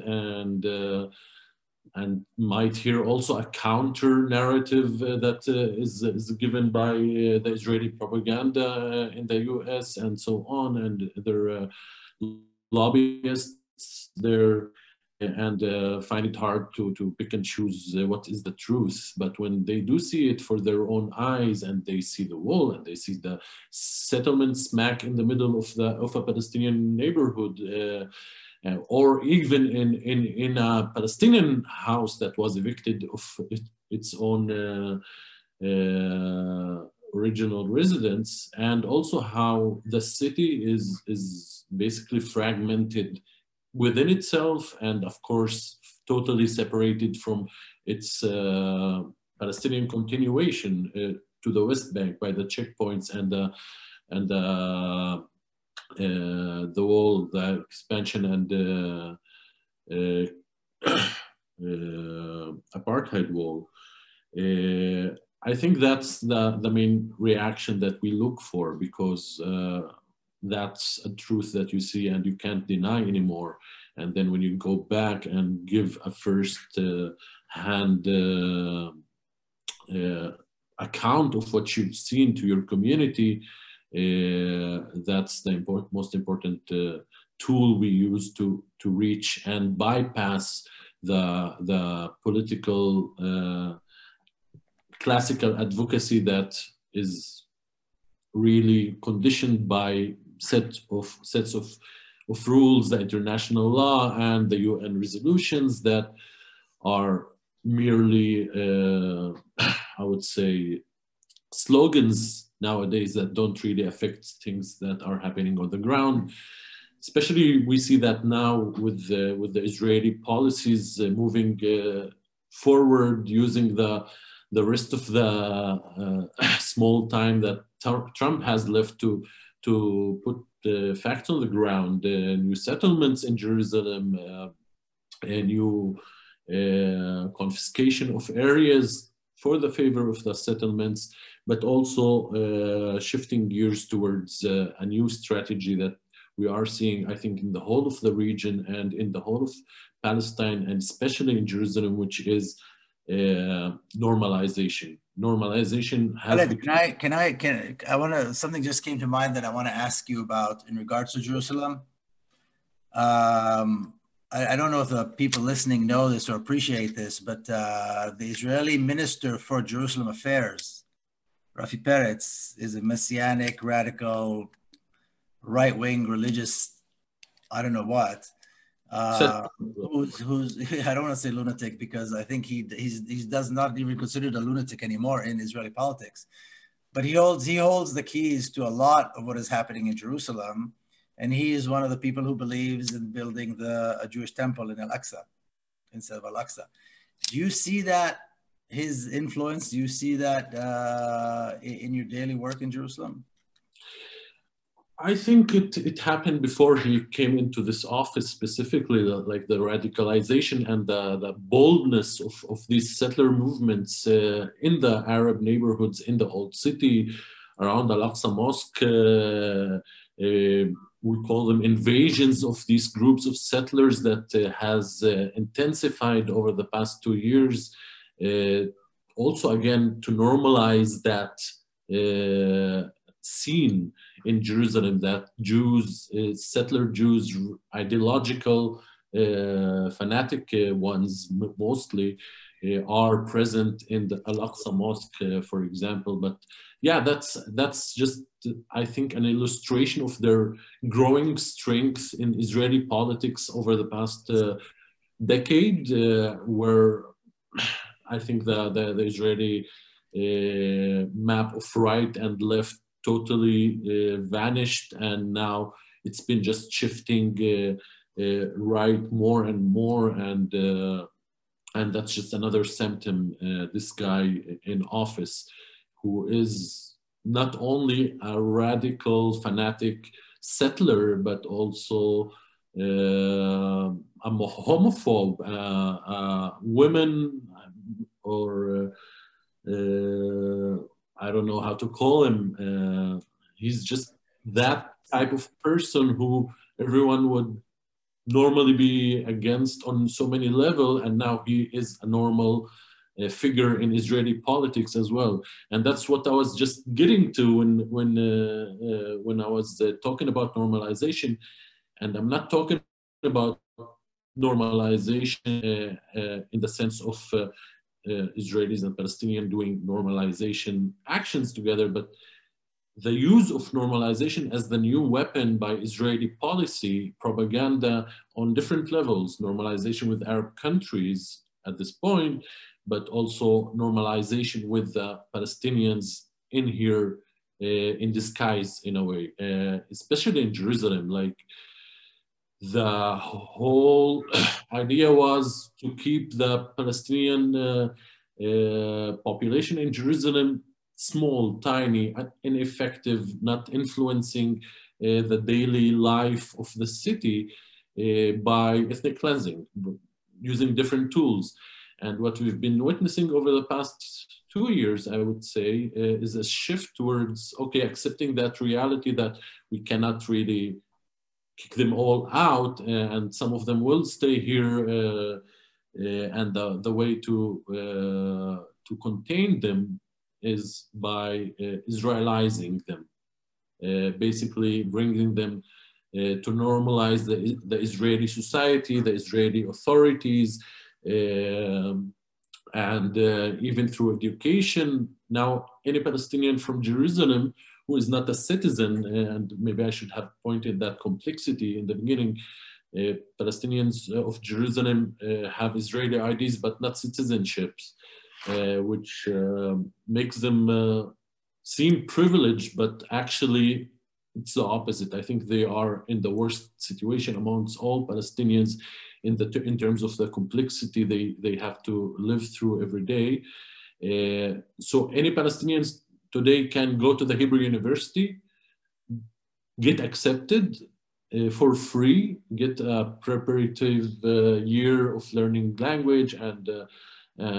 and might hear also a counter narrative that is given by the Israeli propaganda in the US and so on, and their lobbyists there, and find it hard to pick and choose what is the truth. But when they do see it for their own eyes, and they see the wall, and they see the settlement smack in the middle of a Palestinian neighborhood, or even in a Palestinian house that was evicted of its own original residents, and also how the city is basically fragmented within itself, and of course totally separated from its Palestinian continuation to the West Bank by the checkpoints and the wall, the expansion, and apartheid wall. I think that's the main reaction that we look for, because that's a truth that you see and you can't deny anymore. And then when you go back and give a first-hand account of what you've seen to your community, that's the most important tool we use to reach and bypass the political classical advocacy that is really conditioned by sets of rules, the international law and the UN resolutions that are merely, I would say, slogans nowadays that don't really affect things that are happening on the ground. Especially we see that now with the Israeli policies moving forward, using the rest of the small time that Trump has left to put facts on the ground, new settlements in Jerusalem, a new confiscation of areas for the favor of the settlements, but also shifting gears towards a new strategy that we are seeing, I think, in the whole of the region and in the whole of Palestine, and especially in Jerusalem, which is normalization. normalization has Khaled, I want to, something just came to mind that I want to ask you about in regards to Jerusalem. I don't know if the people listening know this or appreciate this, but the Israeli Minister for Jerusalem Affairs, Rafi Peretz, is a messianic, radical, right-wing religious, I don't know what, who's I don't want to say lunatic because I think he does not even considered a lunatic anymore in Israeli politics, but he holds the keys to a lot of what is happening in Jerusalem, and he is one of the people who believes in building a Jewish temple in Al-Aqsa instead of Al-Aqsa. Do you see that, his influence? Do you see that in your daily work in Jerusalem? I think it happened before he came into this office, specifically, like the radicalization and the boldness of these settler movements in the Arab neighborhoods in the Old City, around Al-Aqsa Mosque. We call them invasions of these groups of settlers that has intensified over the past 2 years. Also, again, to normalize that scene in Jerusalem, that Jews, settler Jews, ideological, fanatic ones mostly, are present in the Al-Aqsa Mosque, for example. But yeah, that's just, I think, an illustration of their growing strength in Israeli politics over the past decade, where I think the Israeli map of right and left totally vanished, and now it's been just shifting right more and more, and that's just another symptom. This guy in office, who is not only a radical fanatic settler, but also a homophobe, women, or I don't know how to call him. He's just that type of person who everyone would normally be against on so many levels, and now he is a normal figure in Israeli politics as well. And that's what I was just getting to when I was talking about normalization. And I'm not talking about normalization in the sense of Israelis and Palestinians doing normalization actions together, but the use of normalization as the new weapon by Israeli policy, propaganda on different levels, normalization with Arab countries at this point, but also normalization with the Palestinians in here in disguise in a way, especially in Jerusalem. Like, the whole idea was to keep the Palestinian population in Jerusalem small, tiny, ineffective, not influencing the daily life of the city by ethnic cleansing, using different tools. And what we've been witnessing over the past 2 years, I would say, is a shift towards, okay, accepting that reality that we cannot really kick them all out, and some of them will stay here, and the way to contain them is by Israelizing them, basically bringing them to normalize the Israeli society, the Israeli authorities, and even through education. Now, any Palestinian from Jerusalem who is not a citizen, and maybe I should have pointed that complexity in the beginning, Palestinians of Jerusalem have Israeli IDs but not citizenships, which makes them seem privileged, but actually it's the opposite. I think they are in the worst situation amongst all Palestinians in terms of the complexity they have to live through every day. So any Palestinians today can go to the Hebrew University, get accepted for free, get a preparative year of learning language and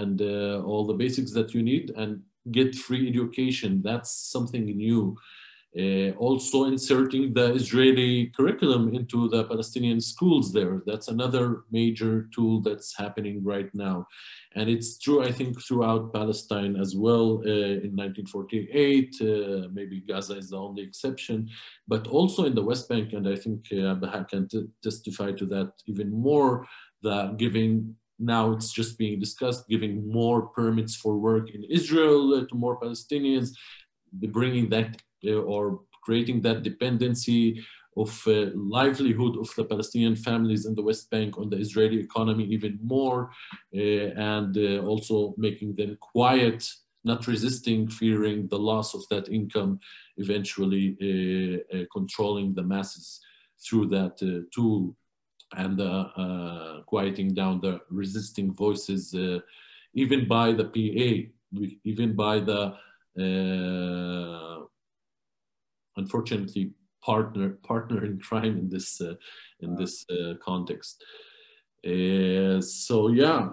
all the basics that you need, and get free education. That's something new. Also inserting the Israeli curriculum into the Palestinian schools there. That's another major tool that's happening right now. And it's true, I think, throughout Palestine as well in 1948. Maybe Gaza is the only exception, but also in the West Bank. And I think Baha can testify to that even more, that giving, now it's just being discussed, giving more permits for work in Israel to more Palestinians, bringing that or creating that dependency of livelihood of the Palestinian families in the West Bank on the Israeli economy even more, and also making them quiet, not resisting, fearing the loss of that income, eventually controlling the masses through that tool, and quieting down the resisting voices, even by the PA, even by the unfortunately partner in crime in this context. So yeah,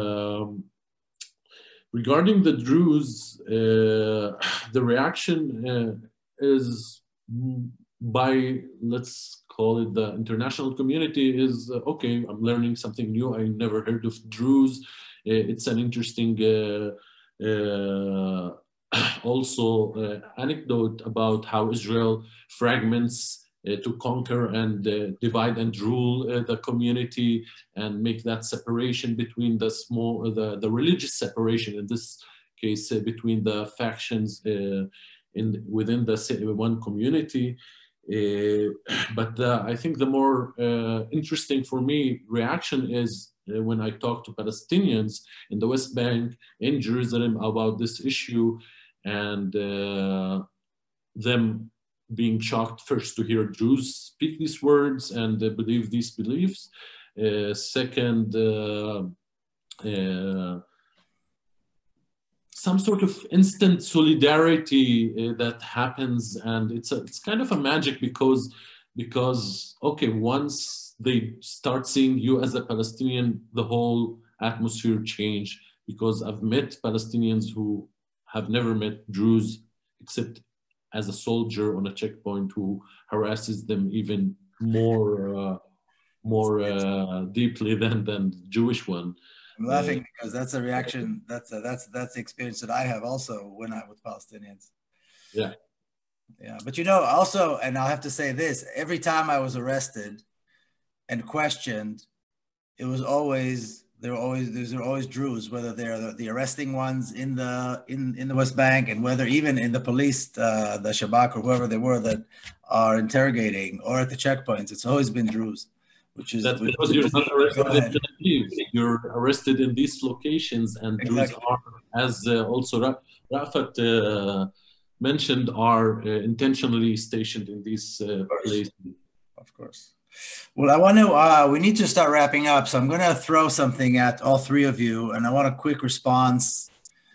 regarding the Druze, the reaction is by, let's call it, the international community is okay, I'm learning something new, I never heard of Druze. It's an interesting also anecdote about how Israel fragments to conquer and divide and rule the community, and make that separation between the small, the religious separation in this case between the factions within the one community. But I think the more interesting for me reaction is when I talk to Palestinians in the West Bank, in Jerusalem, about this issue, and them being shocked first to hear Jews speak these words and believe these beliefs. Second, some sort of instant solidarity that happens, and it's kind of a magic because okay, once they start seeing you as a Palestinian, the whole atmosphere change. Because I've met Palestinians who have never met Druze except as a soldier on a checkpoint, who harasses them even more deeply than the Jewish one. I'm laughing because that's a reaction. That's the experience that I have also when I'm with Palestinians. Yeah, yeah. But you know, also, and I'll have to say this: every time I was arrested and questioned, it was always there are always Druze, whether they're the arresting ones in the West Bank, and whether even in the police, the Shabak or whoever they were that are interrogating, or at the checkpoints. It's always been Druze. That's because you're not arrested in Tel Aviv. You're arrested in these locations, and Druze are, as also Rafat mentioned, are intentionally stationed in these places. Of course. Well, I want to, we need to start wrapping up, so I'm going to throw something at all three of you, and I want a quick response.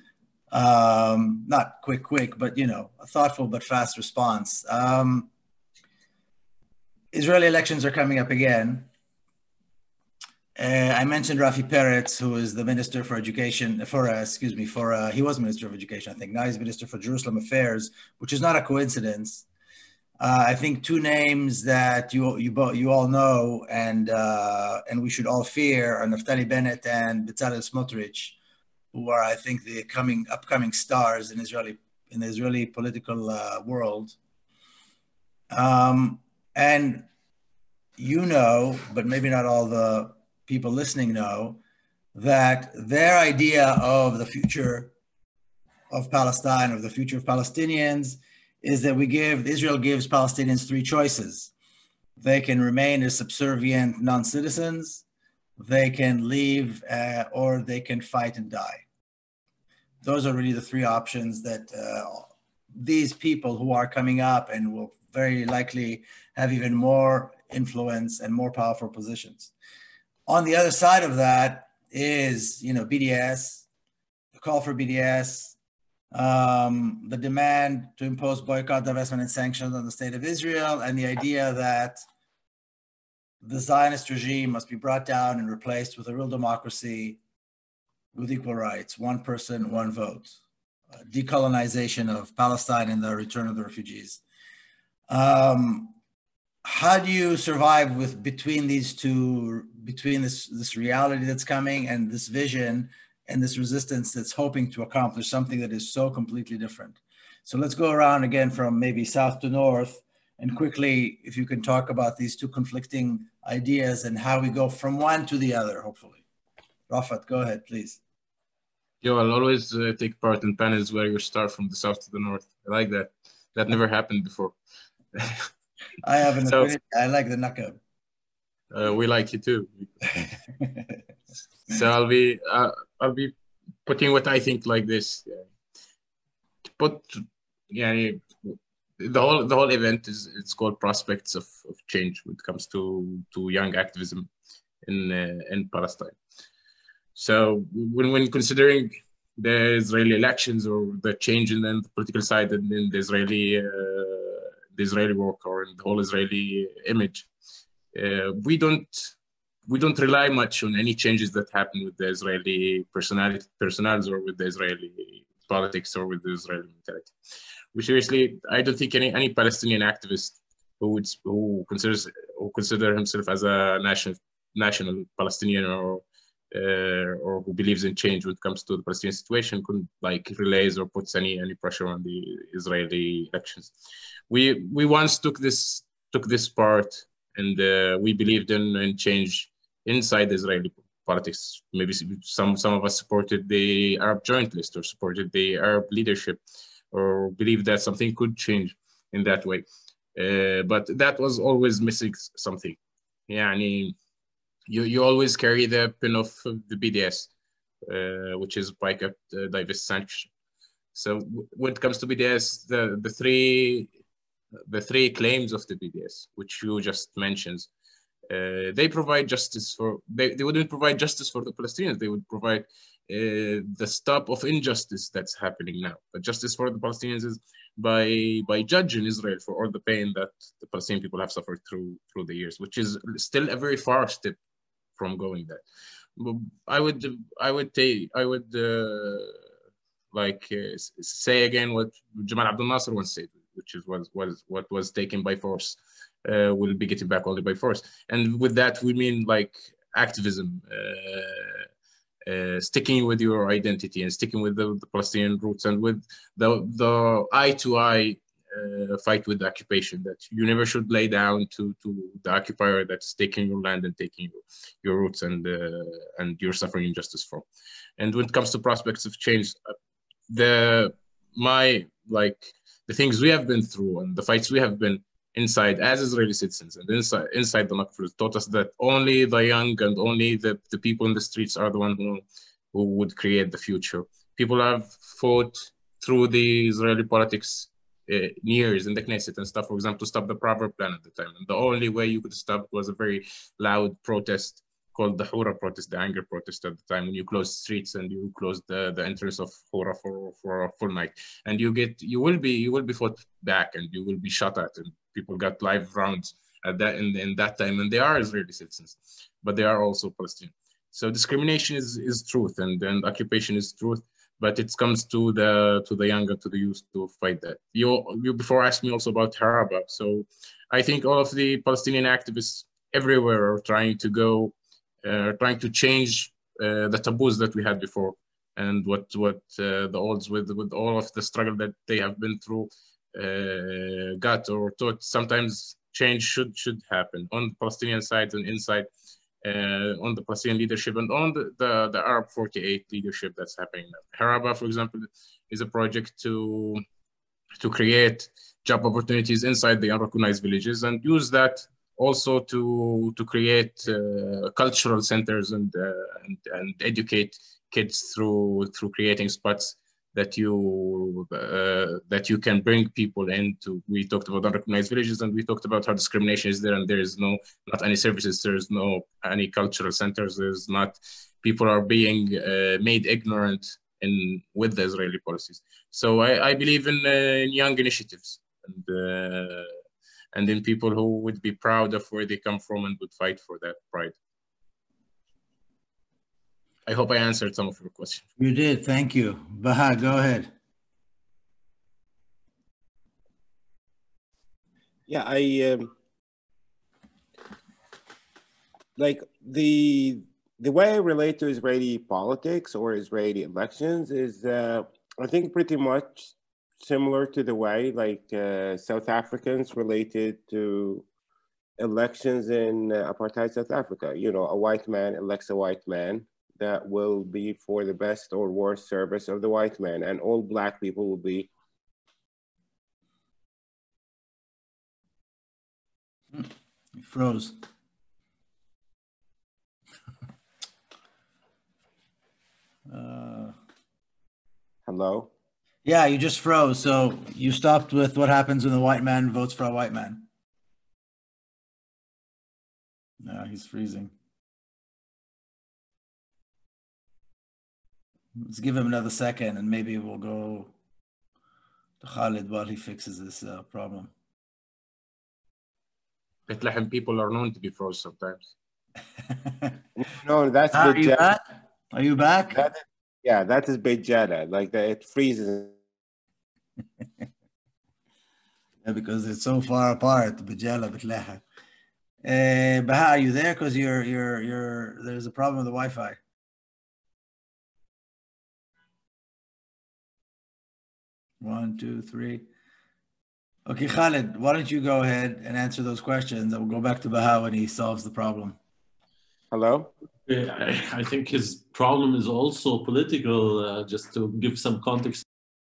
Not quick, but, you know, a thoughtful but fast response. Israeli elections are coming up again. I mentioned Rafi Peretz, who is the Minister for Education, he was Minister of Education, I think. Now he's Minister for Jerusalem Affairs, which is not a coincidence. I think two names that you all know and we should all fear are Naftali Bennett and Bezalel Smotrich, who are, I think, the upcoming stars in the Israeli political world. And you know, but maybe not all the people listening know, that their idea of the future of Palestine, of the future of Palestinians, is that Israel gives Palestinians three choices. They can remain as subservient non-citizens, they can leave, or they can fight and die. Those are really the three options that these people who are coming up and will very likely have even more influence and more powerful positions. On the other side of that is, you know, BDS, the call for BDS, the demand to impose boycott, divestment, and sanctions on the state of Israel, and the idea that the Zionist regime must be brought down and replaced with a real democracy with equal rights, one person, one vote, decolonization of Palestine and the return of the refugees. How do you survive between these two, between this reality that's coming and this vision and this resistance that's hoping to accomplish something that is so completely different? So let's go around again from maybe south to north, and quickly, if you can talk about these two conflicting ideas and how we go from one to the other, hopefully. Rafat, go ahead, please. Yo, I'll always take part in panels where you start from the south to the north. I like that. That never happened before. I have an affinity. I like the nakab. We like you too. So I'll be putting what I think like this. The whole event it's called Prospects of Change when it comes to young activism in Palestine. So when considering the Israeli elections or the change in the political side and in the Israeli work or in the whole Israeli image, we don't rely much on any changes that happen with the Israeli personalities or with the Israeli politics or with the Israeli mentality. We seriously, I don't think any Palestinian activist who consider himself as a national Palestinian or who believes in change when it comes to the Palestinian situation could like relays or puts any pressure on the Israeli elections. We once took this part and we believed in change inside the Israeli politics. Maybe some of us supported the Arab Joint List or supported the Arab leadership or believed that something could change in that way. But that was always missing something. Yani, you always carry the pin of the BDS, which is Bicut Divest Sanction. So when it comes to BDS, the three claims of the BDS, which you just mentioned, they provide justice for, they wouldn't provide justice for the Palestinians, they would provide the stop of injustice that's happening now. But justice for the Palestinians is by judging Israel for all the pain that the Palestinian people have suffered through the years, which is still a very far step from going there. I would say again what Jamal Abdel Nasser once said, which is what was taken by force will be getting back only by force. And with that, we mean like activism, sticking with your identity and sticking with the Palestinian roots and with the eye-to-eye fight with the occupation, that you never should lay down to the occupier that's taking your land and taking your roots and you're suffering injustice from. And when it comes to prospects of change, the things we have been through and the fights we have been inside as Israeli citizens and inside the Nakba taught us that only the young and only the people in the streets are the ones who would create the future. People have fought through the Israeli politics years in the Knesset and stuff, for example, to stop the Proverb plan at the time. And the only way you could stop was a very loud protest called the Hura protest, the anger protest at the time, when you closed streets and you closed the entrance of Hura for a full night. And you will be fought back and you will be shot at, and people got live rounds at that in that time, and they are Israeli citizens, but they are also Palestinian. So discrimination is truth, and occupation is truth, but it comes to the young and to the youth to fight that. You before asked me also about Haraba. So I think all of the Palestinian activists everywhere are trying to change the taboos that we had before, and what the olds with all of the struggle that they have been through got or thought sometimes change should happen on the Palestinian side and inside on the Palestinian leadership and on the Arab 48 leadership that's happening now. Haraba, for example, is a project to create job opportunities inside the unrecognized villages and use that also to create cultural centers and educate kids through creating spots that you can bring people into. We talked about unrecognized villages, and we talked about how discrimination is there, and there is not any services, there is no any cultural centers, there's not, people are being made ignorant with the Israeli policies. So I believe in young initiatives and in people who would be proud of where they come from and would fight for that pride. I hope I answered some of your questions. You did, thank you. Baha, go ahead. Yeah, like the way I relate to Israeli politics or Israeli elections is, I think, pretty much similar to the way like South Africans related to elections in apartheid South Africa. You know, a white man elects a white man that will be for the best or worst service of the white man, and all black people will be. You froze. Hello? Yeah, you just froze. So you stopped with what happens when the white man votes for a white man. No, he's freezing. Let's give him another second and maybe we'll go to Khalid while he fixes this problem. Bethlehem people are known to be froze sometimes. No, that's Are Beit you Jala. back? Are you back? Yeah, that is Beit Jala. Like that, it freezes. Yeah, because it's so far apart. Bijala, Bethlehem. Baha, are you there? Because there's a problem with the Wi-Fi. One, two, three. Okay, Khalid, why don't you go ahead and answer those questions, and we'll go back to Baha when he solves the problem. Hello? I think his problem is also political, just to give some context.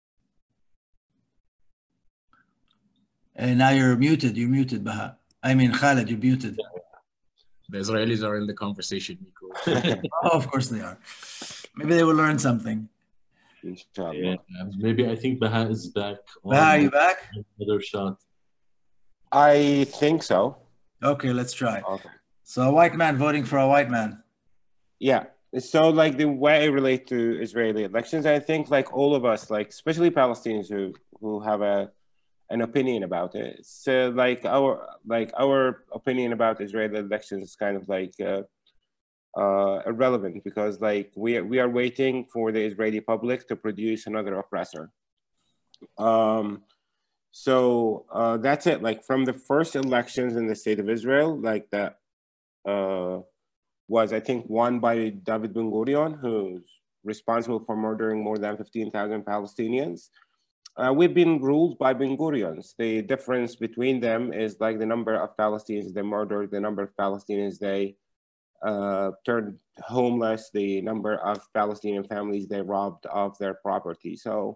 And now you're muted. You're muted, Baha. I mean, Khalid, you're muted. The Israelis are in the conversation, Nico. Oh, of course they are. Maybe they will learn something. Inshallah. Yeah, maybe I think Baha is back. Baha, are you back? Another shot. I think so. Okay, let's try. Okay. So a white man voting for a white man. Yeah. So like the way I relate to Israeli elections, I think like all of us, like especially Palestinians who have an opinion about it. So like our opinion about Israeli elections is kind of like irrelevant because like we are waiting for the Israeli public to produce another oppressor. So that's it. Like from the first elections in the state of Israel, like that was I think won by David Ben-Gurion, who's responsible for murdering more than 15,000 Palestinians. We've been ruled by Ben-Gurions. The difference between them is like the number of Palestinians they murdered, the number of Palestinians they turned homeless, the number of Palestinian families they robbed of their property. So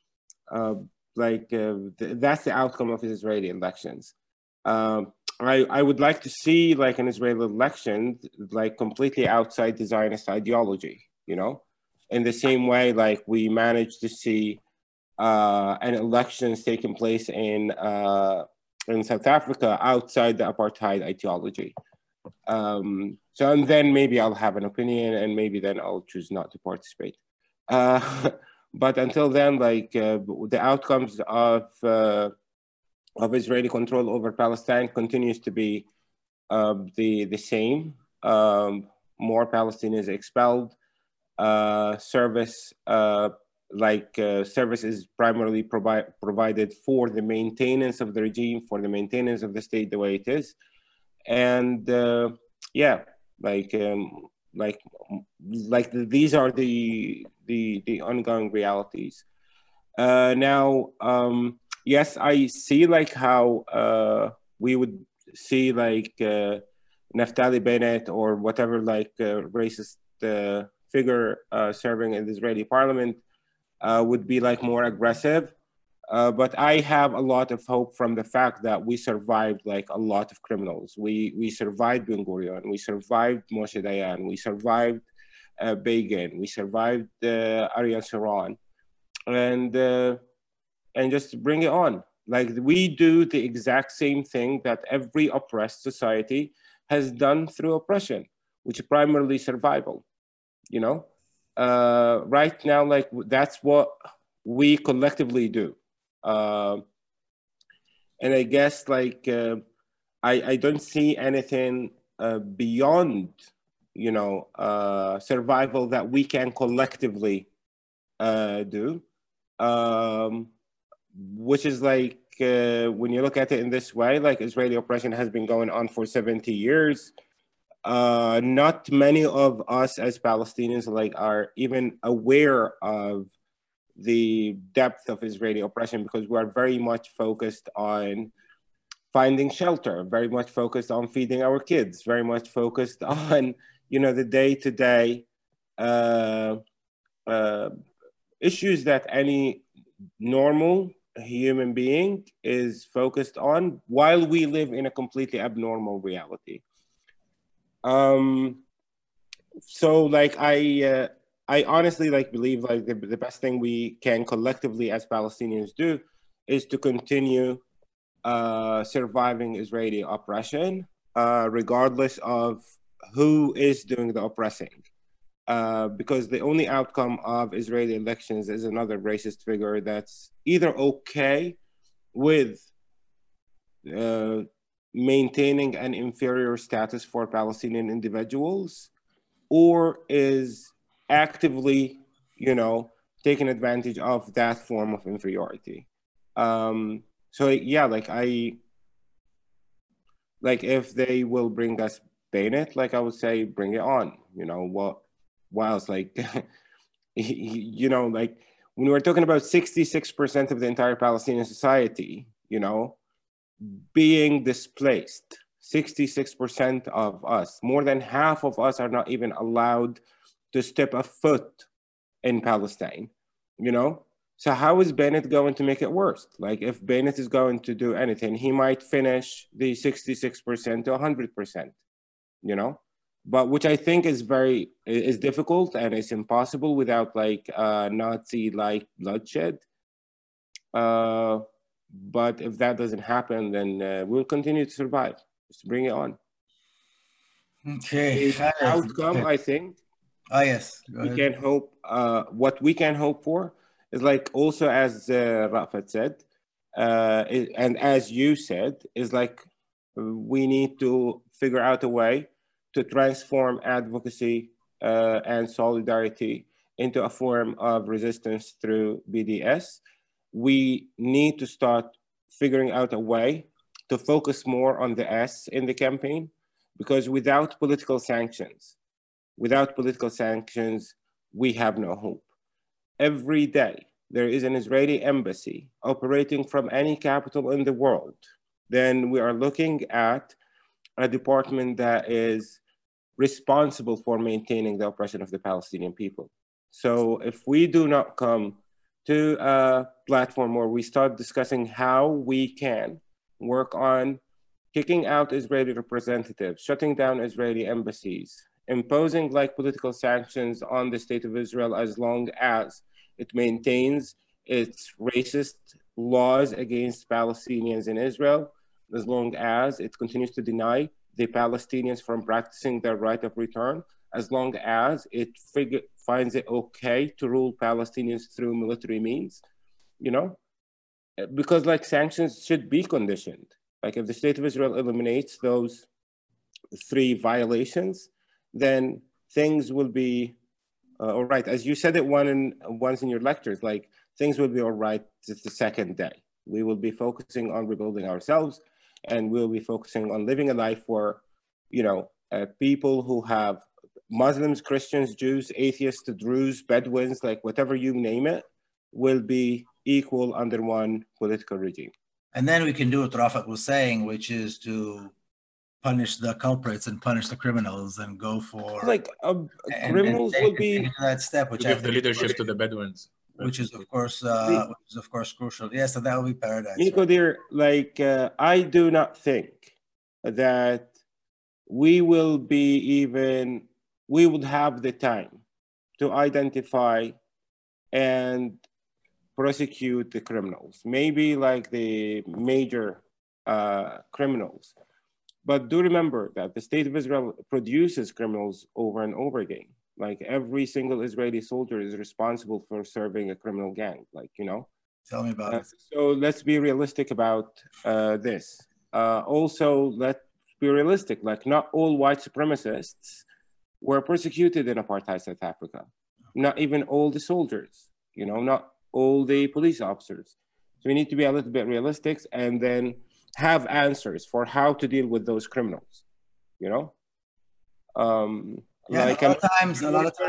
that's the outcome of Israeli elections. I would like to see like an Israeli election like completely outside the Zionist ideology, you know, in the same way like we managed to see an elections taking place in South Africa outside the apartheid ideology. So and then maybe I'll have an opinion and maybe then I'll choose not to participate. But until then, like the outcomes of Israeli control over Palestine continues to be the same. More Palestinians expelled. Service is primarily provided for the maintenance of the regime, for the maintenance of the state the way it is, and yeah, these are the ongoing realities. Now, yes, I see like how we would see like Naftali Bennett or whatever like racist figure serving in the Israeli parliament would be like more aggressive. But I have a lot of hope from the fact that we survived like a lot of criminals. We survived Ben-Gurion, we survived Moshe Dayan, we survived Begin, we survived Ariel Sharon, and just bring it on. Like we do the exact same thing that every oppressed society has done through oppression, which is primarily survival, you know? Right now, like that's what we collectively do. And I guess like I don't see anything beyond, you know, survival that we can collectively do, which is like when you look at it in this way, like Israeli oppression has been going on for 70 years. Not many of us as Palestinians like are even aware of the depth of Israeli oppression, because we are very much focused on finding shelter, very much focused on feeding our kids, very much focused on, you know, the day-to-day issues that any normal human being is focused on, while we live in a completely abnormal reality. So like I honestly like believe like the best thing we can collectively as Palestinians do is to continue surviving Israeli oppression, regardless of who is doing the oppressing. Because the only outcome of Israeli elections is another racist figure that's either okay with maintaining an inferior status for Palestinian individuals, or is actively, you know, taking advantage of that form of inferiority. So yeah, like if they will bring us Bennett, like I would say, bring it on. You know, what else? Like, you know, like when we're talking about 66% of the entire Palestinian society, you know, being displaced, 66% of us, more than half of us are not even allowed to step a foot in Palestine, you know? So how is Bennett going to make it worse? Like if Bennett is going to do anything, he might finish the 66% to 100%, you know? But which I think is difficult and it's impossible without like Nazi-like bloodshed. But if that doesn't happen, then we'll continue to survive. Just bring it on. Okay. The outcome, I think. Oh, yes. We can hope, what we can hope for is like also as Rafat said, and as you said, is like we need to figure out a way to transform advocacy and solidarity into a form of resistance through BDS. We need to start figuring out a way to focus more on the S in the campaign, because without political sanctions, we have no hope. Every day, there is an Israeli embassy operating from any capital in the world. Then we are looking at a department that is responsible for maintaining the oppression of the Palestinian people. So if we do not come to a platform where we start discussing how we can work on kicking out Israeli representatives, shutting down Israeli embassies, imposing like political sanctions on the state of Israel as long as it maintains its racist laws against Palestinians in Israel, as long as it continues to deny the Palestinians from practicing their right of return, as long as it finds it okay to rule Palestinians through military means, you know? Because like sanctions should be conditioned. Like if the state of Israel eliminates those 3 violations, then things will be all right. As you said it once in your lectures, like things will be all right just the second day. We will be focusing on rebuilding ourselves, and we'll be focusing on living a life where, you know, people who have Muslims, Christians, Jews, atheists, Druze, Bedouins, like whatever you name it, will be equal under one political regime. And then we can do what Rafat was saying, which is to punish the culprits and punish the criminals and go for like criminals will be that step, which to give the leadership to the Bedouins, which is of course crucial. Yes, so that will be paradise. Nico, dear, like I do not think that we would have the time to identify and prosecute the criminals, maybe like the major criminals. But do remember that the state of Israel produces criminals over and over again. Like every single Israeli soldier is responsible for serving a criminal gang, like, you know. Tell me about it. So let's be realistic about this. Also, let's be realistic, like not all white supremacists were persecuted in apartheid South Africa. Not even all the soldiers, you know, not all the police officers. So we need to be a little bit realistic and then have answers for how to deal with those criminals, you know? Yeah, like a lot of times,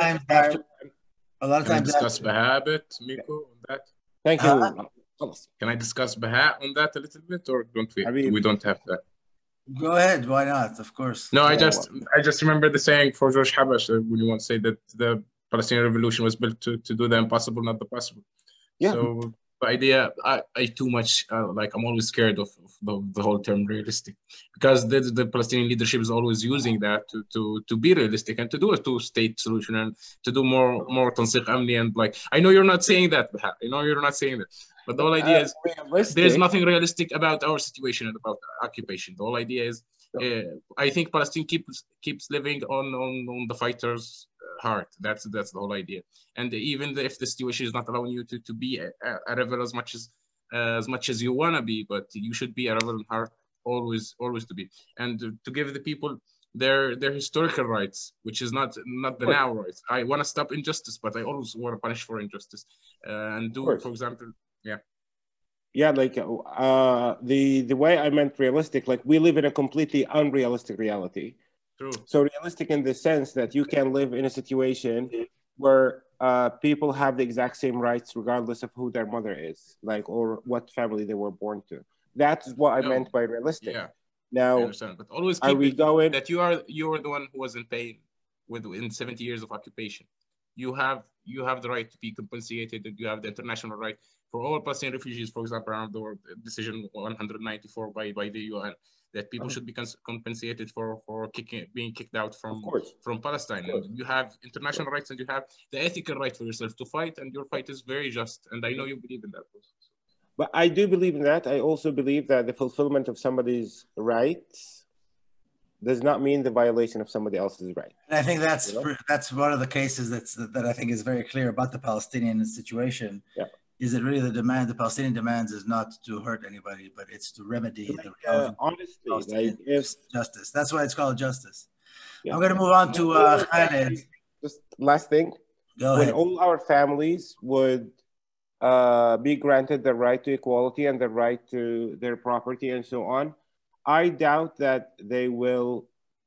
Can I discuss Baha a bit, Miko, on that? Thank you. Can I discuss Baha on that a little bit, or don't we? We don't have that. Go ahead. Why not? Of course. No, I just remember the saying for George Habash when you want to say that the Palestinian revolution was built to do the impossible, not the possible. Yeah. So the idea, I too much like I'm always scared of the whole term realistic, because the Palestinian leadership is always using that to be realistic and to do a two-state solution and to do more tansiq amni, and like I know you're not saying that, you know you're not saying that, but the whole idea is there's nothing realistic about our situation and about occupation. The whole idea is I think Palestine keeps living on the fighters' heart. That's the whole idea. And even if the situation is not allowing you to be a rebel as much as you want to be, but you should be a rebel in heart always to be, and to give the people their historical rights, which is not the now rights. I want to stop injustice, but I always want to punish for injustice and do, for example, yeah, like the way I meant realistic, like we live in a completely unrealistic reality. True. So realistic in the sense that you can live in a situation where people have the exact same rights regardless of who their mother is, like, or what family they were born to. That's what I meant by realistic. Yeah. Now, I understand, but always keep that you are the one who was in pain in 70 years of occupation. You have the right to be compensated, and you have the international right for all Palestinian refugees, for example, around the world, decision 194 by the UN, that people should be compensated for being kicked out from Palestine. And you have international rights, and you have the ethical right for yourself to fight, and your fight is very just. And I know you believe in that process. But I do believe in that. I also believe that the fulfillment of somebody's rights does not mean the violation of somebody else's right. And I think that's one of the cases that I think is very clear about the Palestinian situation. Yeah. Is it really the Palestinian demands is not to hurt anybody, but it's to remedy honestly, justice. That's why it's called justice. Yeah. I'm going to move on to Khaled. Just last thing. Go ahead. When all our families would be granted the right to equality and the right to their property and so on, I doubt that they will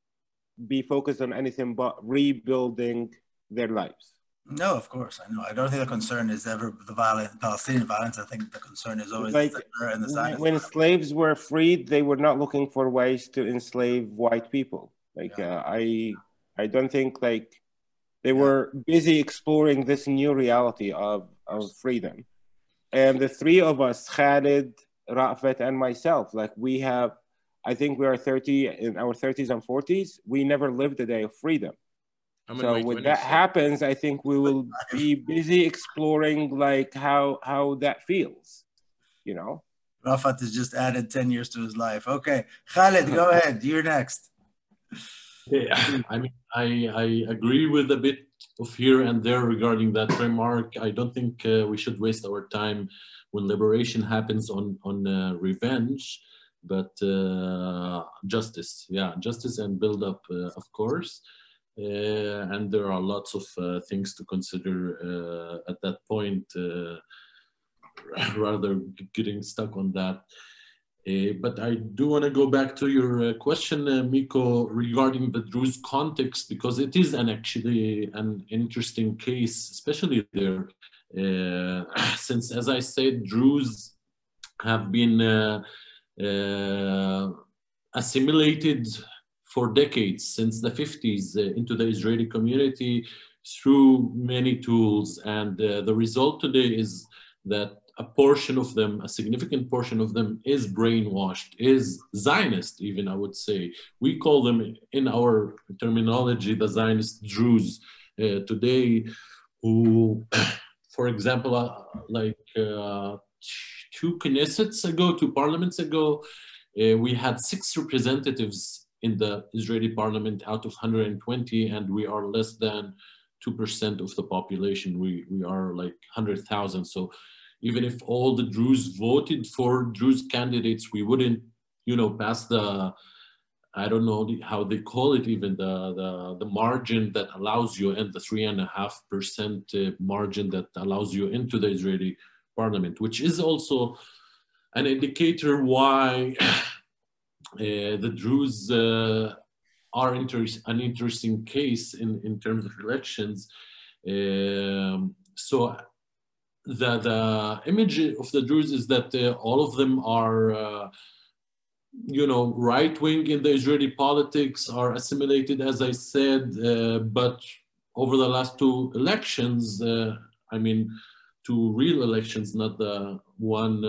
be focused on anything but rebuilding their lives. No, of course, I know. I don't think the concern is ever the Palestinian violence. I think the concern is always like when slaves were freed, they were not looking for ways to enslave white people. Like I don't think like they were busy exploring this new reality of freedom. And the three of us, Khaled, Rafat, and myself, like I think we are 30 in our 30s and 40s. We never lived a day of freedom. So when that happens, I think we will be busy exploring like how that feels, you know. Rafat has just added 10 years to his life. Okay, Khaled, go ahead. You're next. Yeah, I mean, I agree with a bit of here and there regarding that remark. I don't think we should waste our time when liberation happens on revenge, but justice. Yeah, justice and build up, of course. And there are lots of things to consider at that point, rather getting stuck on that. But I do want to go back to your question, Miko, regarding the Druze context, because it is actually an interesting case, especially there, since, as I said, Druze have been assimilated for decades, since the 50s, into the Israeli community through many tools. And the result today is that a portion of them, a significant portion of them, is brainwashed, is Zionist even, I would say. We call them, in our terminology, the Zionist Druze today, who, for example, like 2 parliaments ago, we had 6 representatives in the Israeli parliament out of 120, and we are less than 2% of the population. We are like 100,000. So even if all the Druze voted for Druze candidates, we wouldn't, pass the, I don't know how they call it, even the margin that allows you, and the 3.5% margin that allows you into the Israeli parliament, which is also an indicator why the Druze are an interesting case in terms of elections. So the image of the Druze is that all of them are, you know, right-wing in the Israeli politics, are assimilated, as I said, but over the last two elections, I mean, two real elections, not the one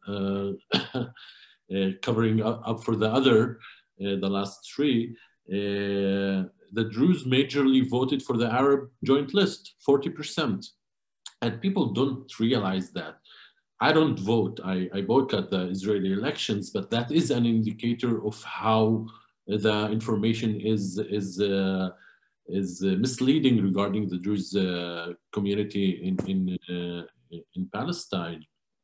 covering up for the other, the last three, the Druze majorly voted for the Arab joint list, 40%. And people don't realize that. I don't vote, I boycott the Israeli elections, but that is an indicator of how the information is misleading regarding the Druze community in Palestine.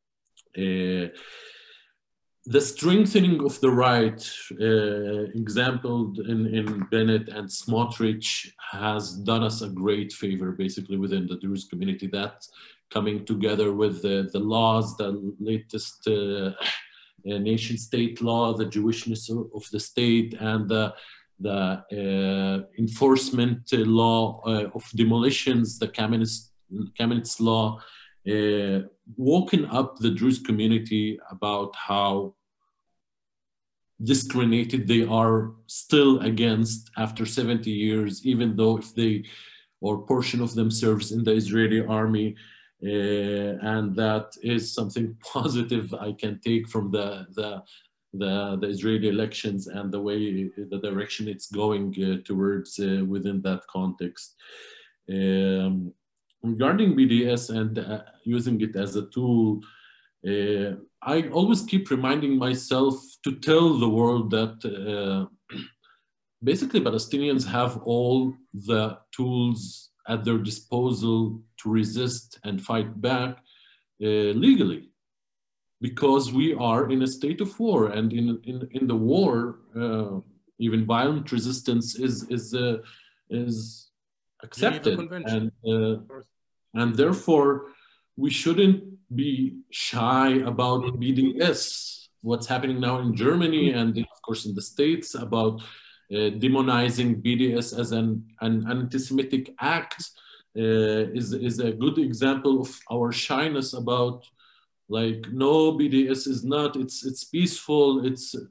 The strengthening of the right, exampled in Bennett and Smotrich, has done us a great favor, basically, within the Druze community. That coming together with the laws, the latest nation-state law, the Jewishness of the state, and the enforcement law of demolitions, the Kamenetz law, woken up the Druze community about how discriminated they are still against after 70 years, even though if they, or portion of them serves in the Israeli army. And that is something positive I can take from the Israeli elections and the way, the direction it's going towards within that context. Regarding BDS and using it as a tool, I always keep reminding myself to tell the world that basically Palestinians have all the tools at their disposal to resist and fight back legally, because we are in a state of war, and in the war, even violent resistance is accepted, and therefore we shouldn't be shy about BDS. What's happening now in Germany and of course in the States about demonizing BDS as an anti-Semitic act is a good example of our shyness about, like, no, BDS is not, it's peaceful,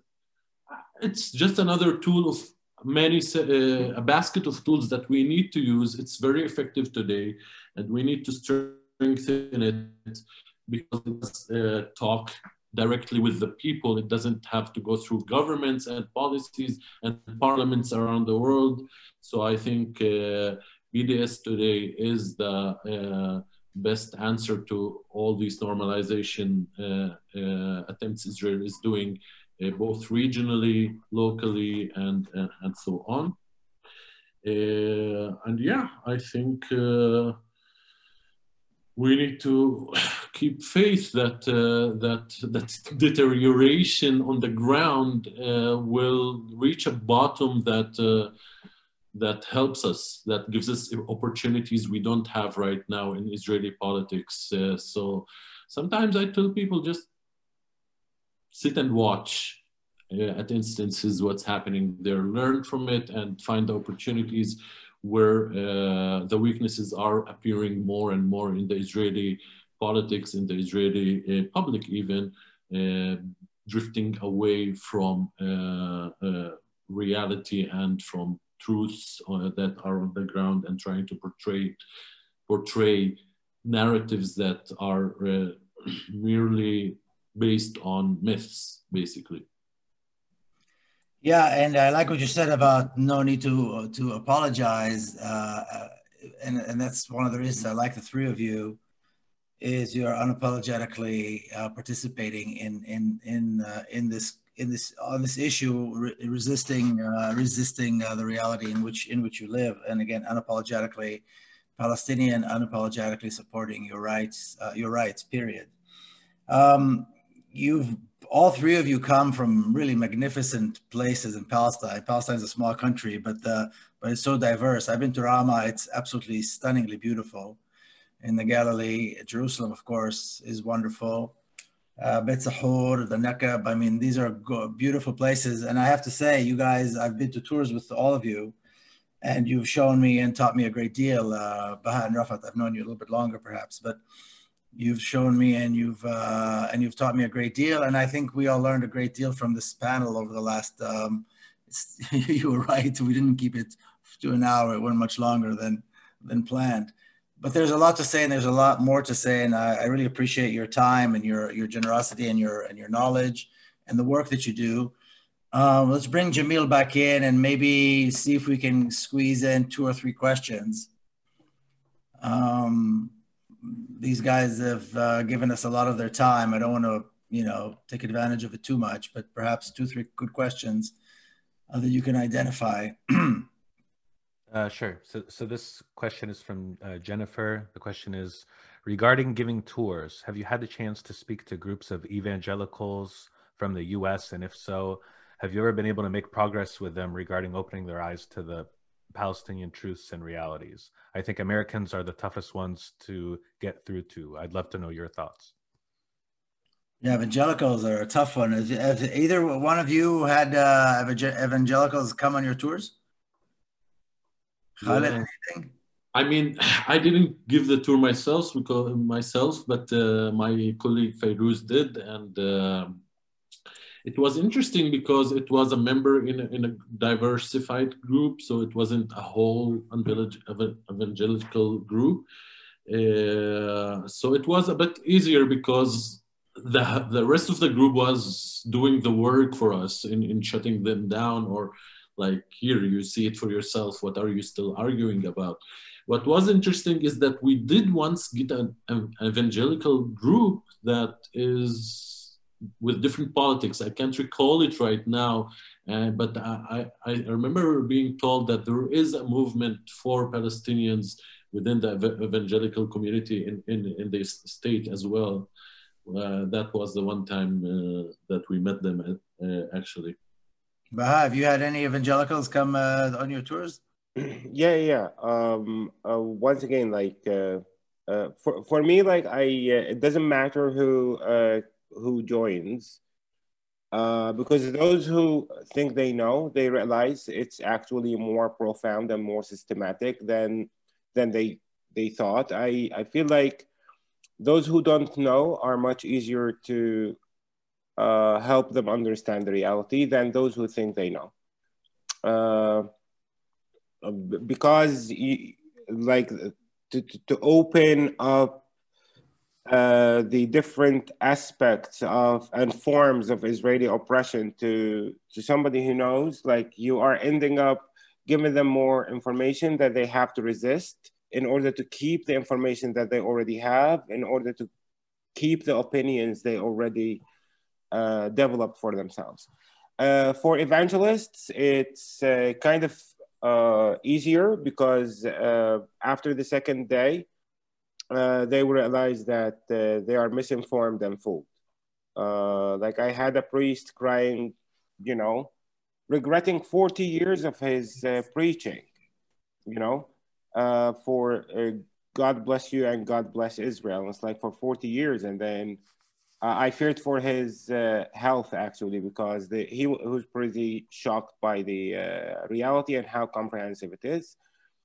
it's just another tool of many, a basket of tools that we need to use. It's very effective today, and we need to strengthen it because it's talk directly with the people. It doesn't have to go through governments and policies and parliaments around the world. So I think BDS today is the best answer to all these normalization attempts Israel is doing, both regionally, locally, and so on. And yeah, I think we need to keep faith that that deterioration on the ground will reach a bottom that helps us, that gives us opportunities we don't have right now in Israeli politics. So sometimes I tell people, just sit and watch at instances what's happening there, learn from it, and find the opportunities where the weaknesses are appearing more and more in the Israeli politics, in the Israeli public even, drifting away from reality and from truths that are on the ground, and trying to portray narratives that are merely based on myths, basically. Yeah, and I like what you said about no need to apologize, and that's one of the reasons I like the three of you, is you are unapologetically participating in this issue, resisting the reality in which you live, and again, unapologetically Palestinian, unapologetically supporting your rights. Period. All three of you come from really magnificent places in Palestine. Palestine is a small country, but it's so diverse. I've been to Ramah. It's absolutely stunningly beautiful. in the Galilee. Jerusalem, of course, is wonderful. Beit Sahur, the Neqab. I mean, these are beautiful places. And I have to say, you guys, I've been to tours with all of you, and you've shown me and taught me a great deal. Baha and Rafat, I've known you a little bit longer, perhaps, but you've shown me and you've taught me a great deal. And I think we all learned a great deal from this panel over the last. You were right. We didn't keep it to an hour. It went much longer than planned. But there's a lot to say, and there's a lot more to say. And I really appreciate your time and your generosity and your knowledge and the work that you do. Let's bring Jamil back in and maybe see if we can squeeze in 2 or 3 questions. These guys have given us a lot of their time. I don't want to, take advantage of it too much, but perhaps 2 or 3 good questions that you can identify. Sure. So this question is from Jennifer. The question is, regarding giving tours, have you had the chance to speak to groups of evangelicals from the US? And if so, have you ever been able to make progress with them regarding opening their eyes to the Palestinian truths and realities? I think Americans are the toughest ones to get through to. I'd love to know your thoughts. Yeah, evangelicals are a tough one. Have either one of you had evangelicals come on your tours? Khaled, anything? I mean, I didn't give the tour myself, but my colleague Fairuz did, and it was interesting because it was a member in a diversified group, so it wasn't a whole evangelical group. So it was a bit easier because the rest of the group was doing the work for us in shutting them down, or like, here, you see it for yourself. What are you still arguing about? What was interesting is that we did once get an evangelical group that is with different politics. I can't recall it right now, but I remember being told that there is a movement for Palestinians within the evangelical community in this state as well. That was the one time that we met them actually. Baha, have you had any evangelicals come on your tours? Yeah. Once again, like for me, like it doesn't matter who joins, because those who think they know, they realize it's actually more profound and more systematic than they thought. I feel like those who don't know are much easier to help them understand the reality than those who think they know. Because like to open up the different aspects of and forms of Israeli oppression to somebody who knows, like, you are ending up giving them more information that they have to resist in order to keep the information that they already have, in order to keep the opinions they already developed for themselves. For evangelists, it's kind of easier because after the second day, they realize that they are misinformed and fooled. Like, I had a priest crying, regretting 40 years of his preaching, for God bless you and God bless Israel. It's like for 40 years. And then I feared for his health, actually, because he was pretty shocked by the reality and how comprehensive it is.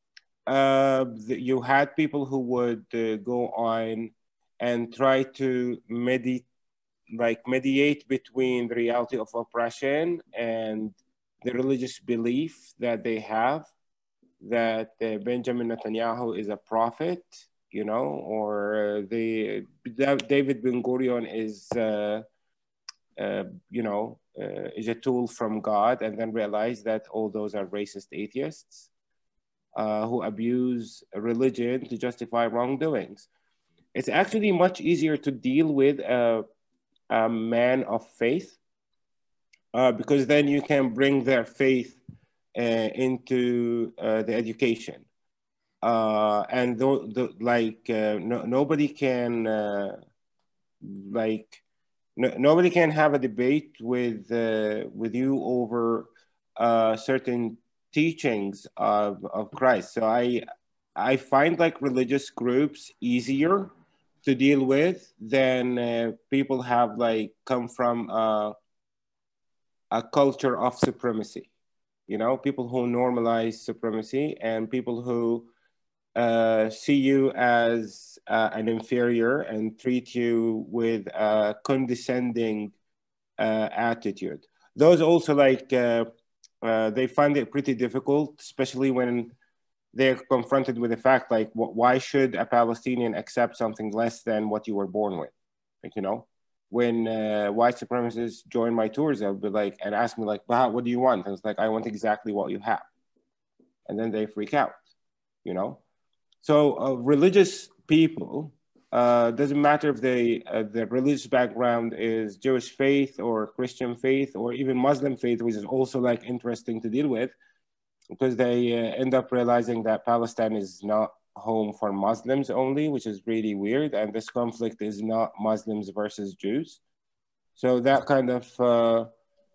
You had people who would go on and try to mediate between the reality of oppression and the religious belief that they have, that Benjamin Netanyahu is a prophet, or David Ben-Gurion is a tool from God, and then realize that all those are racist atheists who abuse religion to justify wrongdoings. It's actually much easier to deal with a man of faith because then you can bring their faith into the education. And nobody can nobody can have a debate with you over certain teachings of Christ. So I I find like religious groups easier to deal with than people have like come from a culture of supremacy. You know, people who normalize supremacy and people who see you as an inferior and treat you with a condescending attitude. Those also like they find it pretty difficult, especially when they're confronted with the fact like, why should a Palestinian accept something less than what you were born with? Like, you know, when white supremacists join my tours, they'll be like, and ask me like, "Bah, what do you want?" And it's like, I want exactly what you have. And then they freak out, you know? So religious people, doesn't matter if the religious background is Jewish faith or Christian faith or even Muslim faith, which is also like interesting to deal with, because they end up realizing that Palestine is not home for Muslims only, which is really weird. And this conflict is not Muslims versus Jews. So that kind of,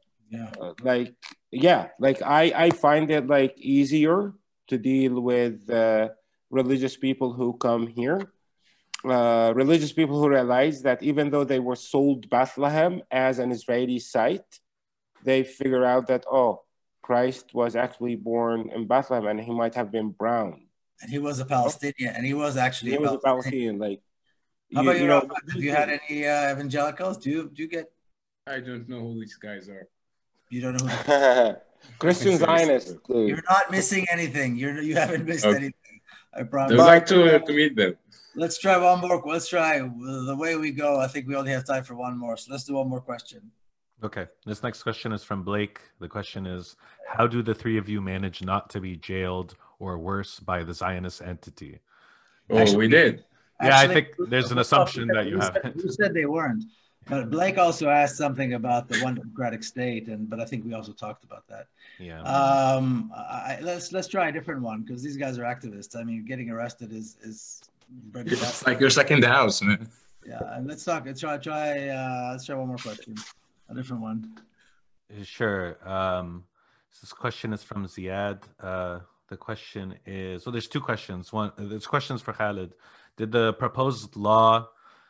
I find it like easier to deal with religious people who come here. Religious people who realize that even though they were sold Bethlehem as an Israeli site, they figure out that, oh, Christ was actually born in Bethlehem and he might have been brown. And he was a Palestinian, and he was actually a Palestinian. Like, how about you, Rafat? Have you had any evangelicals? Do you get? I don't know who these guys are. You don't know who Christian Zionists. You're not missing anything. You haven't missed anything. I promise. I'd like to meet them. Let's try one more. Let's try the way we go. I think we only have time for one more, so let's do one more question. Okay, this next question is from Blake. The question is, how do the three of you manage not to be jailed or worse by the Zionist entity? Oh, actually, we did. Yeah, I think there's an assumption that you haven't. You said they weren't. But Blake also asked something about the one democratic state, but I think we also talked about that. Yeah. Let's try a different one, because these guys are activists. I mean, getting arrested is it's like you're stuck in the house, man. Yeah, and let's try one more question, a different one. Sure. This question is from Ziad. The question is, so there's two questions. There's questions for Khaled. Did the proposed law,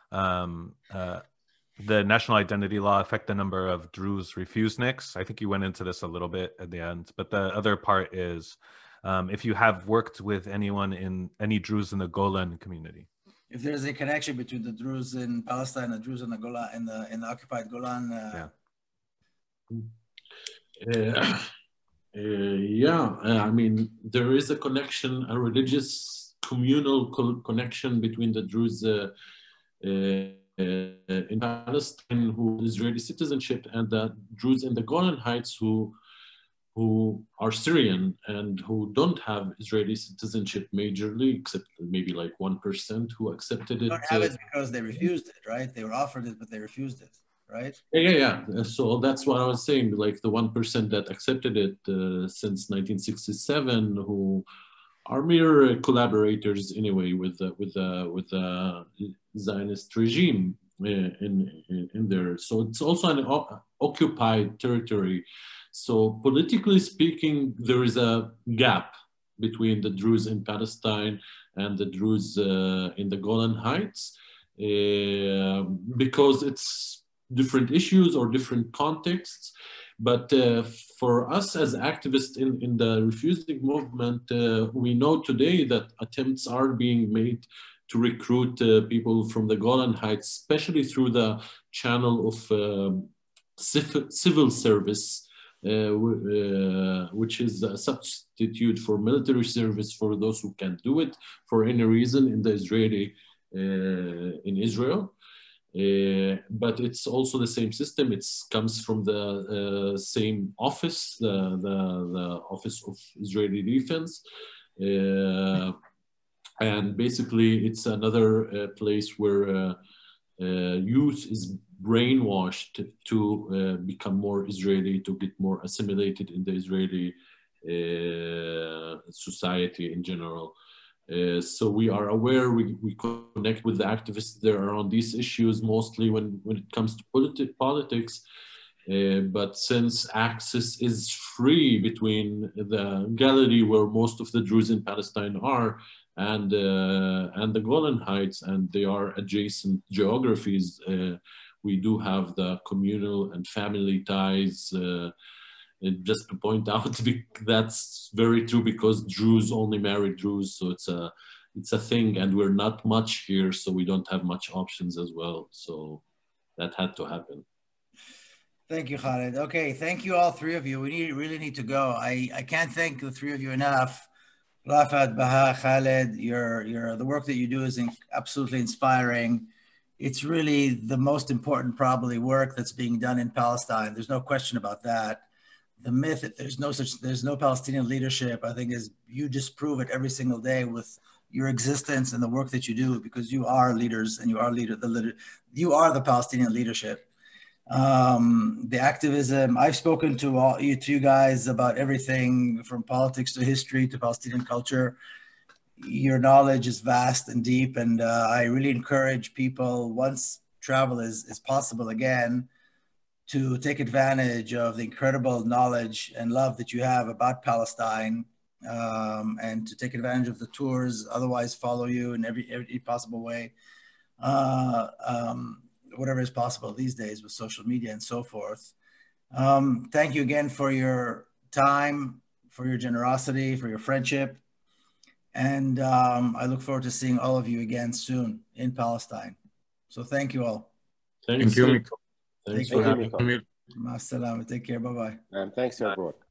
the national identity law, affect the number of Druze refuseniks? I think you went into this a little bit at the end, but the other part is if you have worked with any Druze in the Golan community. If there's a connection between the Druze in Palestine and the Druze in the Golan, in the occupied Golan. I mean, there is a connection, a religious communal connection between the Druze in Palestine who have Israeli citizenship and the Druze in the Golan Heights who are Syrian and who don't have Israeli citizenship majorly, except maybe like 1% who accepted it. They don't have it because they refused it, right? They were offered it, but they refused it, right? Yeah. So that's what I was saying, like the 1% that accepted it since 1967, who are mere collaborators anyway with the Zionist regime in there. So it's also an occupied territory. So politically speaking, there is a gap between the Druze in Palestine and the Druze in the Golan Heights because it's different issues or different contexts. But for us as activists in the refusing movement, we know today that attempts are being made to recruit people from the Golan Heights, especially through the channel of civil service, which is a substitute for military service for those who can't do it for any reason in Israel. But it's also the same system. It comes from the same office, the Office of Israeli Defense. And basically, it's another place where youth is brainwashed to become more Israeli, to get more assimilated in the Israeli society in general. So we are aware, we connect with the activists there around these issues, mostly when it comes to politics. But since access is free between the gallery where most of the Druze in Palestine are and the Golan Heights, and they are adjacent geographies, we do have the communal and family ties. Just to point out, that's very true because Druze only marry Druze, so it's a thing, and we're not much here, so we don't have much options as well. So that had to happen. Thank you, Khaled. Okay, thank you all three of you. We really need to go. I can't thank the three of you enough. Rafat, Baha, Khaled, the work that you do is absolutely inspiring. It's really the most important probably work that's being done in Palestine. There's no question about that. The myth that there's no Palestinian leadership, I think, is you just prove it every single day with your existence and the work that you do, because you are leaders and you are you are the Palestinian leadership. The activism, I've spoken to you guys about everything from politics to history to Palestinian culture. Your knowledge is vast and deep, and I really encourage people, once travel is possible again, to take advantage of the incredible knowledge and love that you have about Palestine, and to take advantage of the tours, otherwise follow you in every possible way. Whatever is possible these days with social media and so forth. Thank you again for your time, for your generosity, for your friendship. And I look forward to seeing all of you again soon in Palestine. So thank you all. Thank you, Miko. Thanks Thank for you, having Miko. Take care. Bye-bye. Thanks, everyone.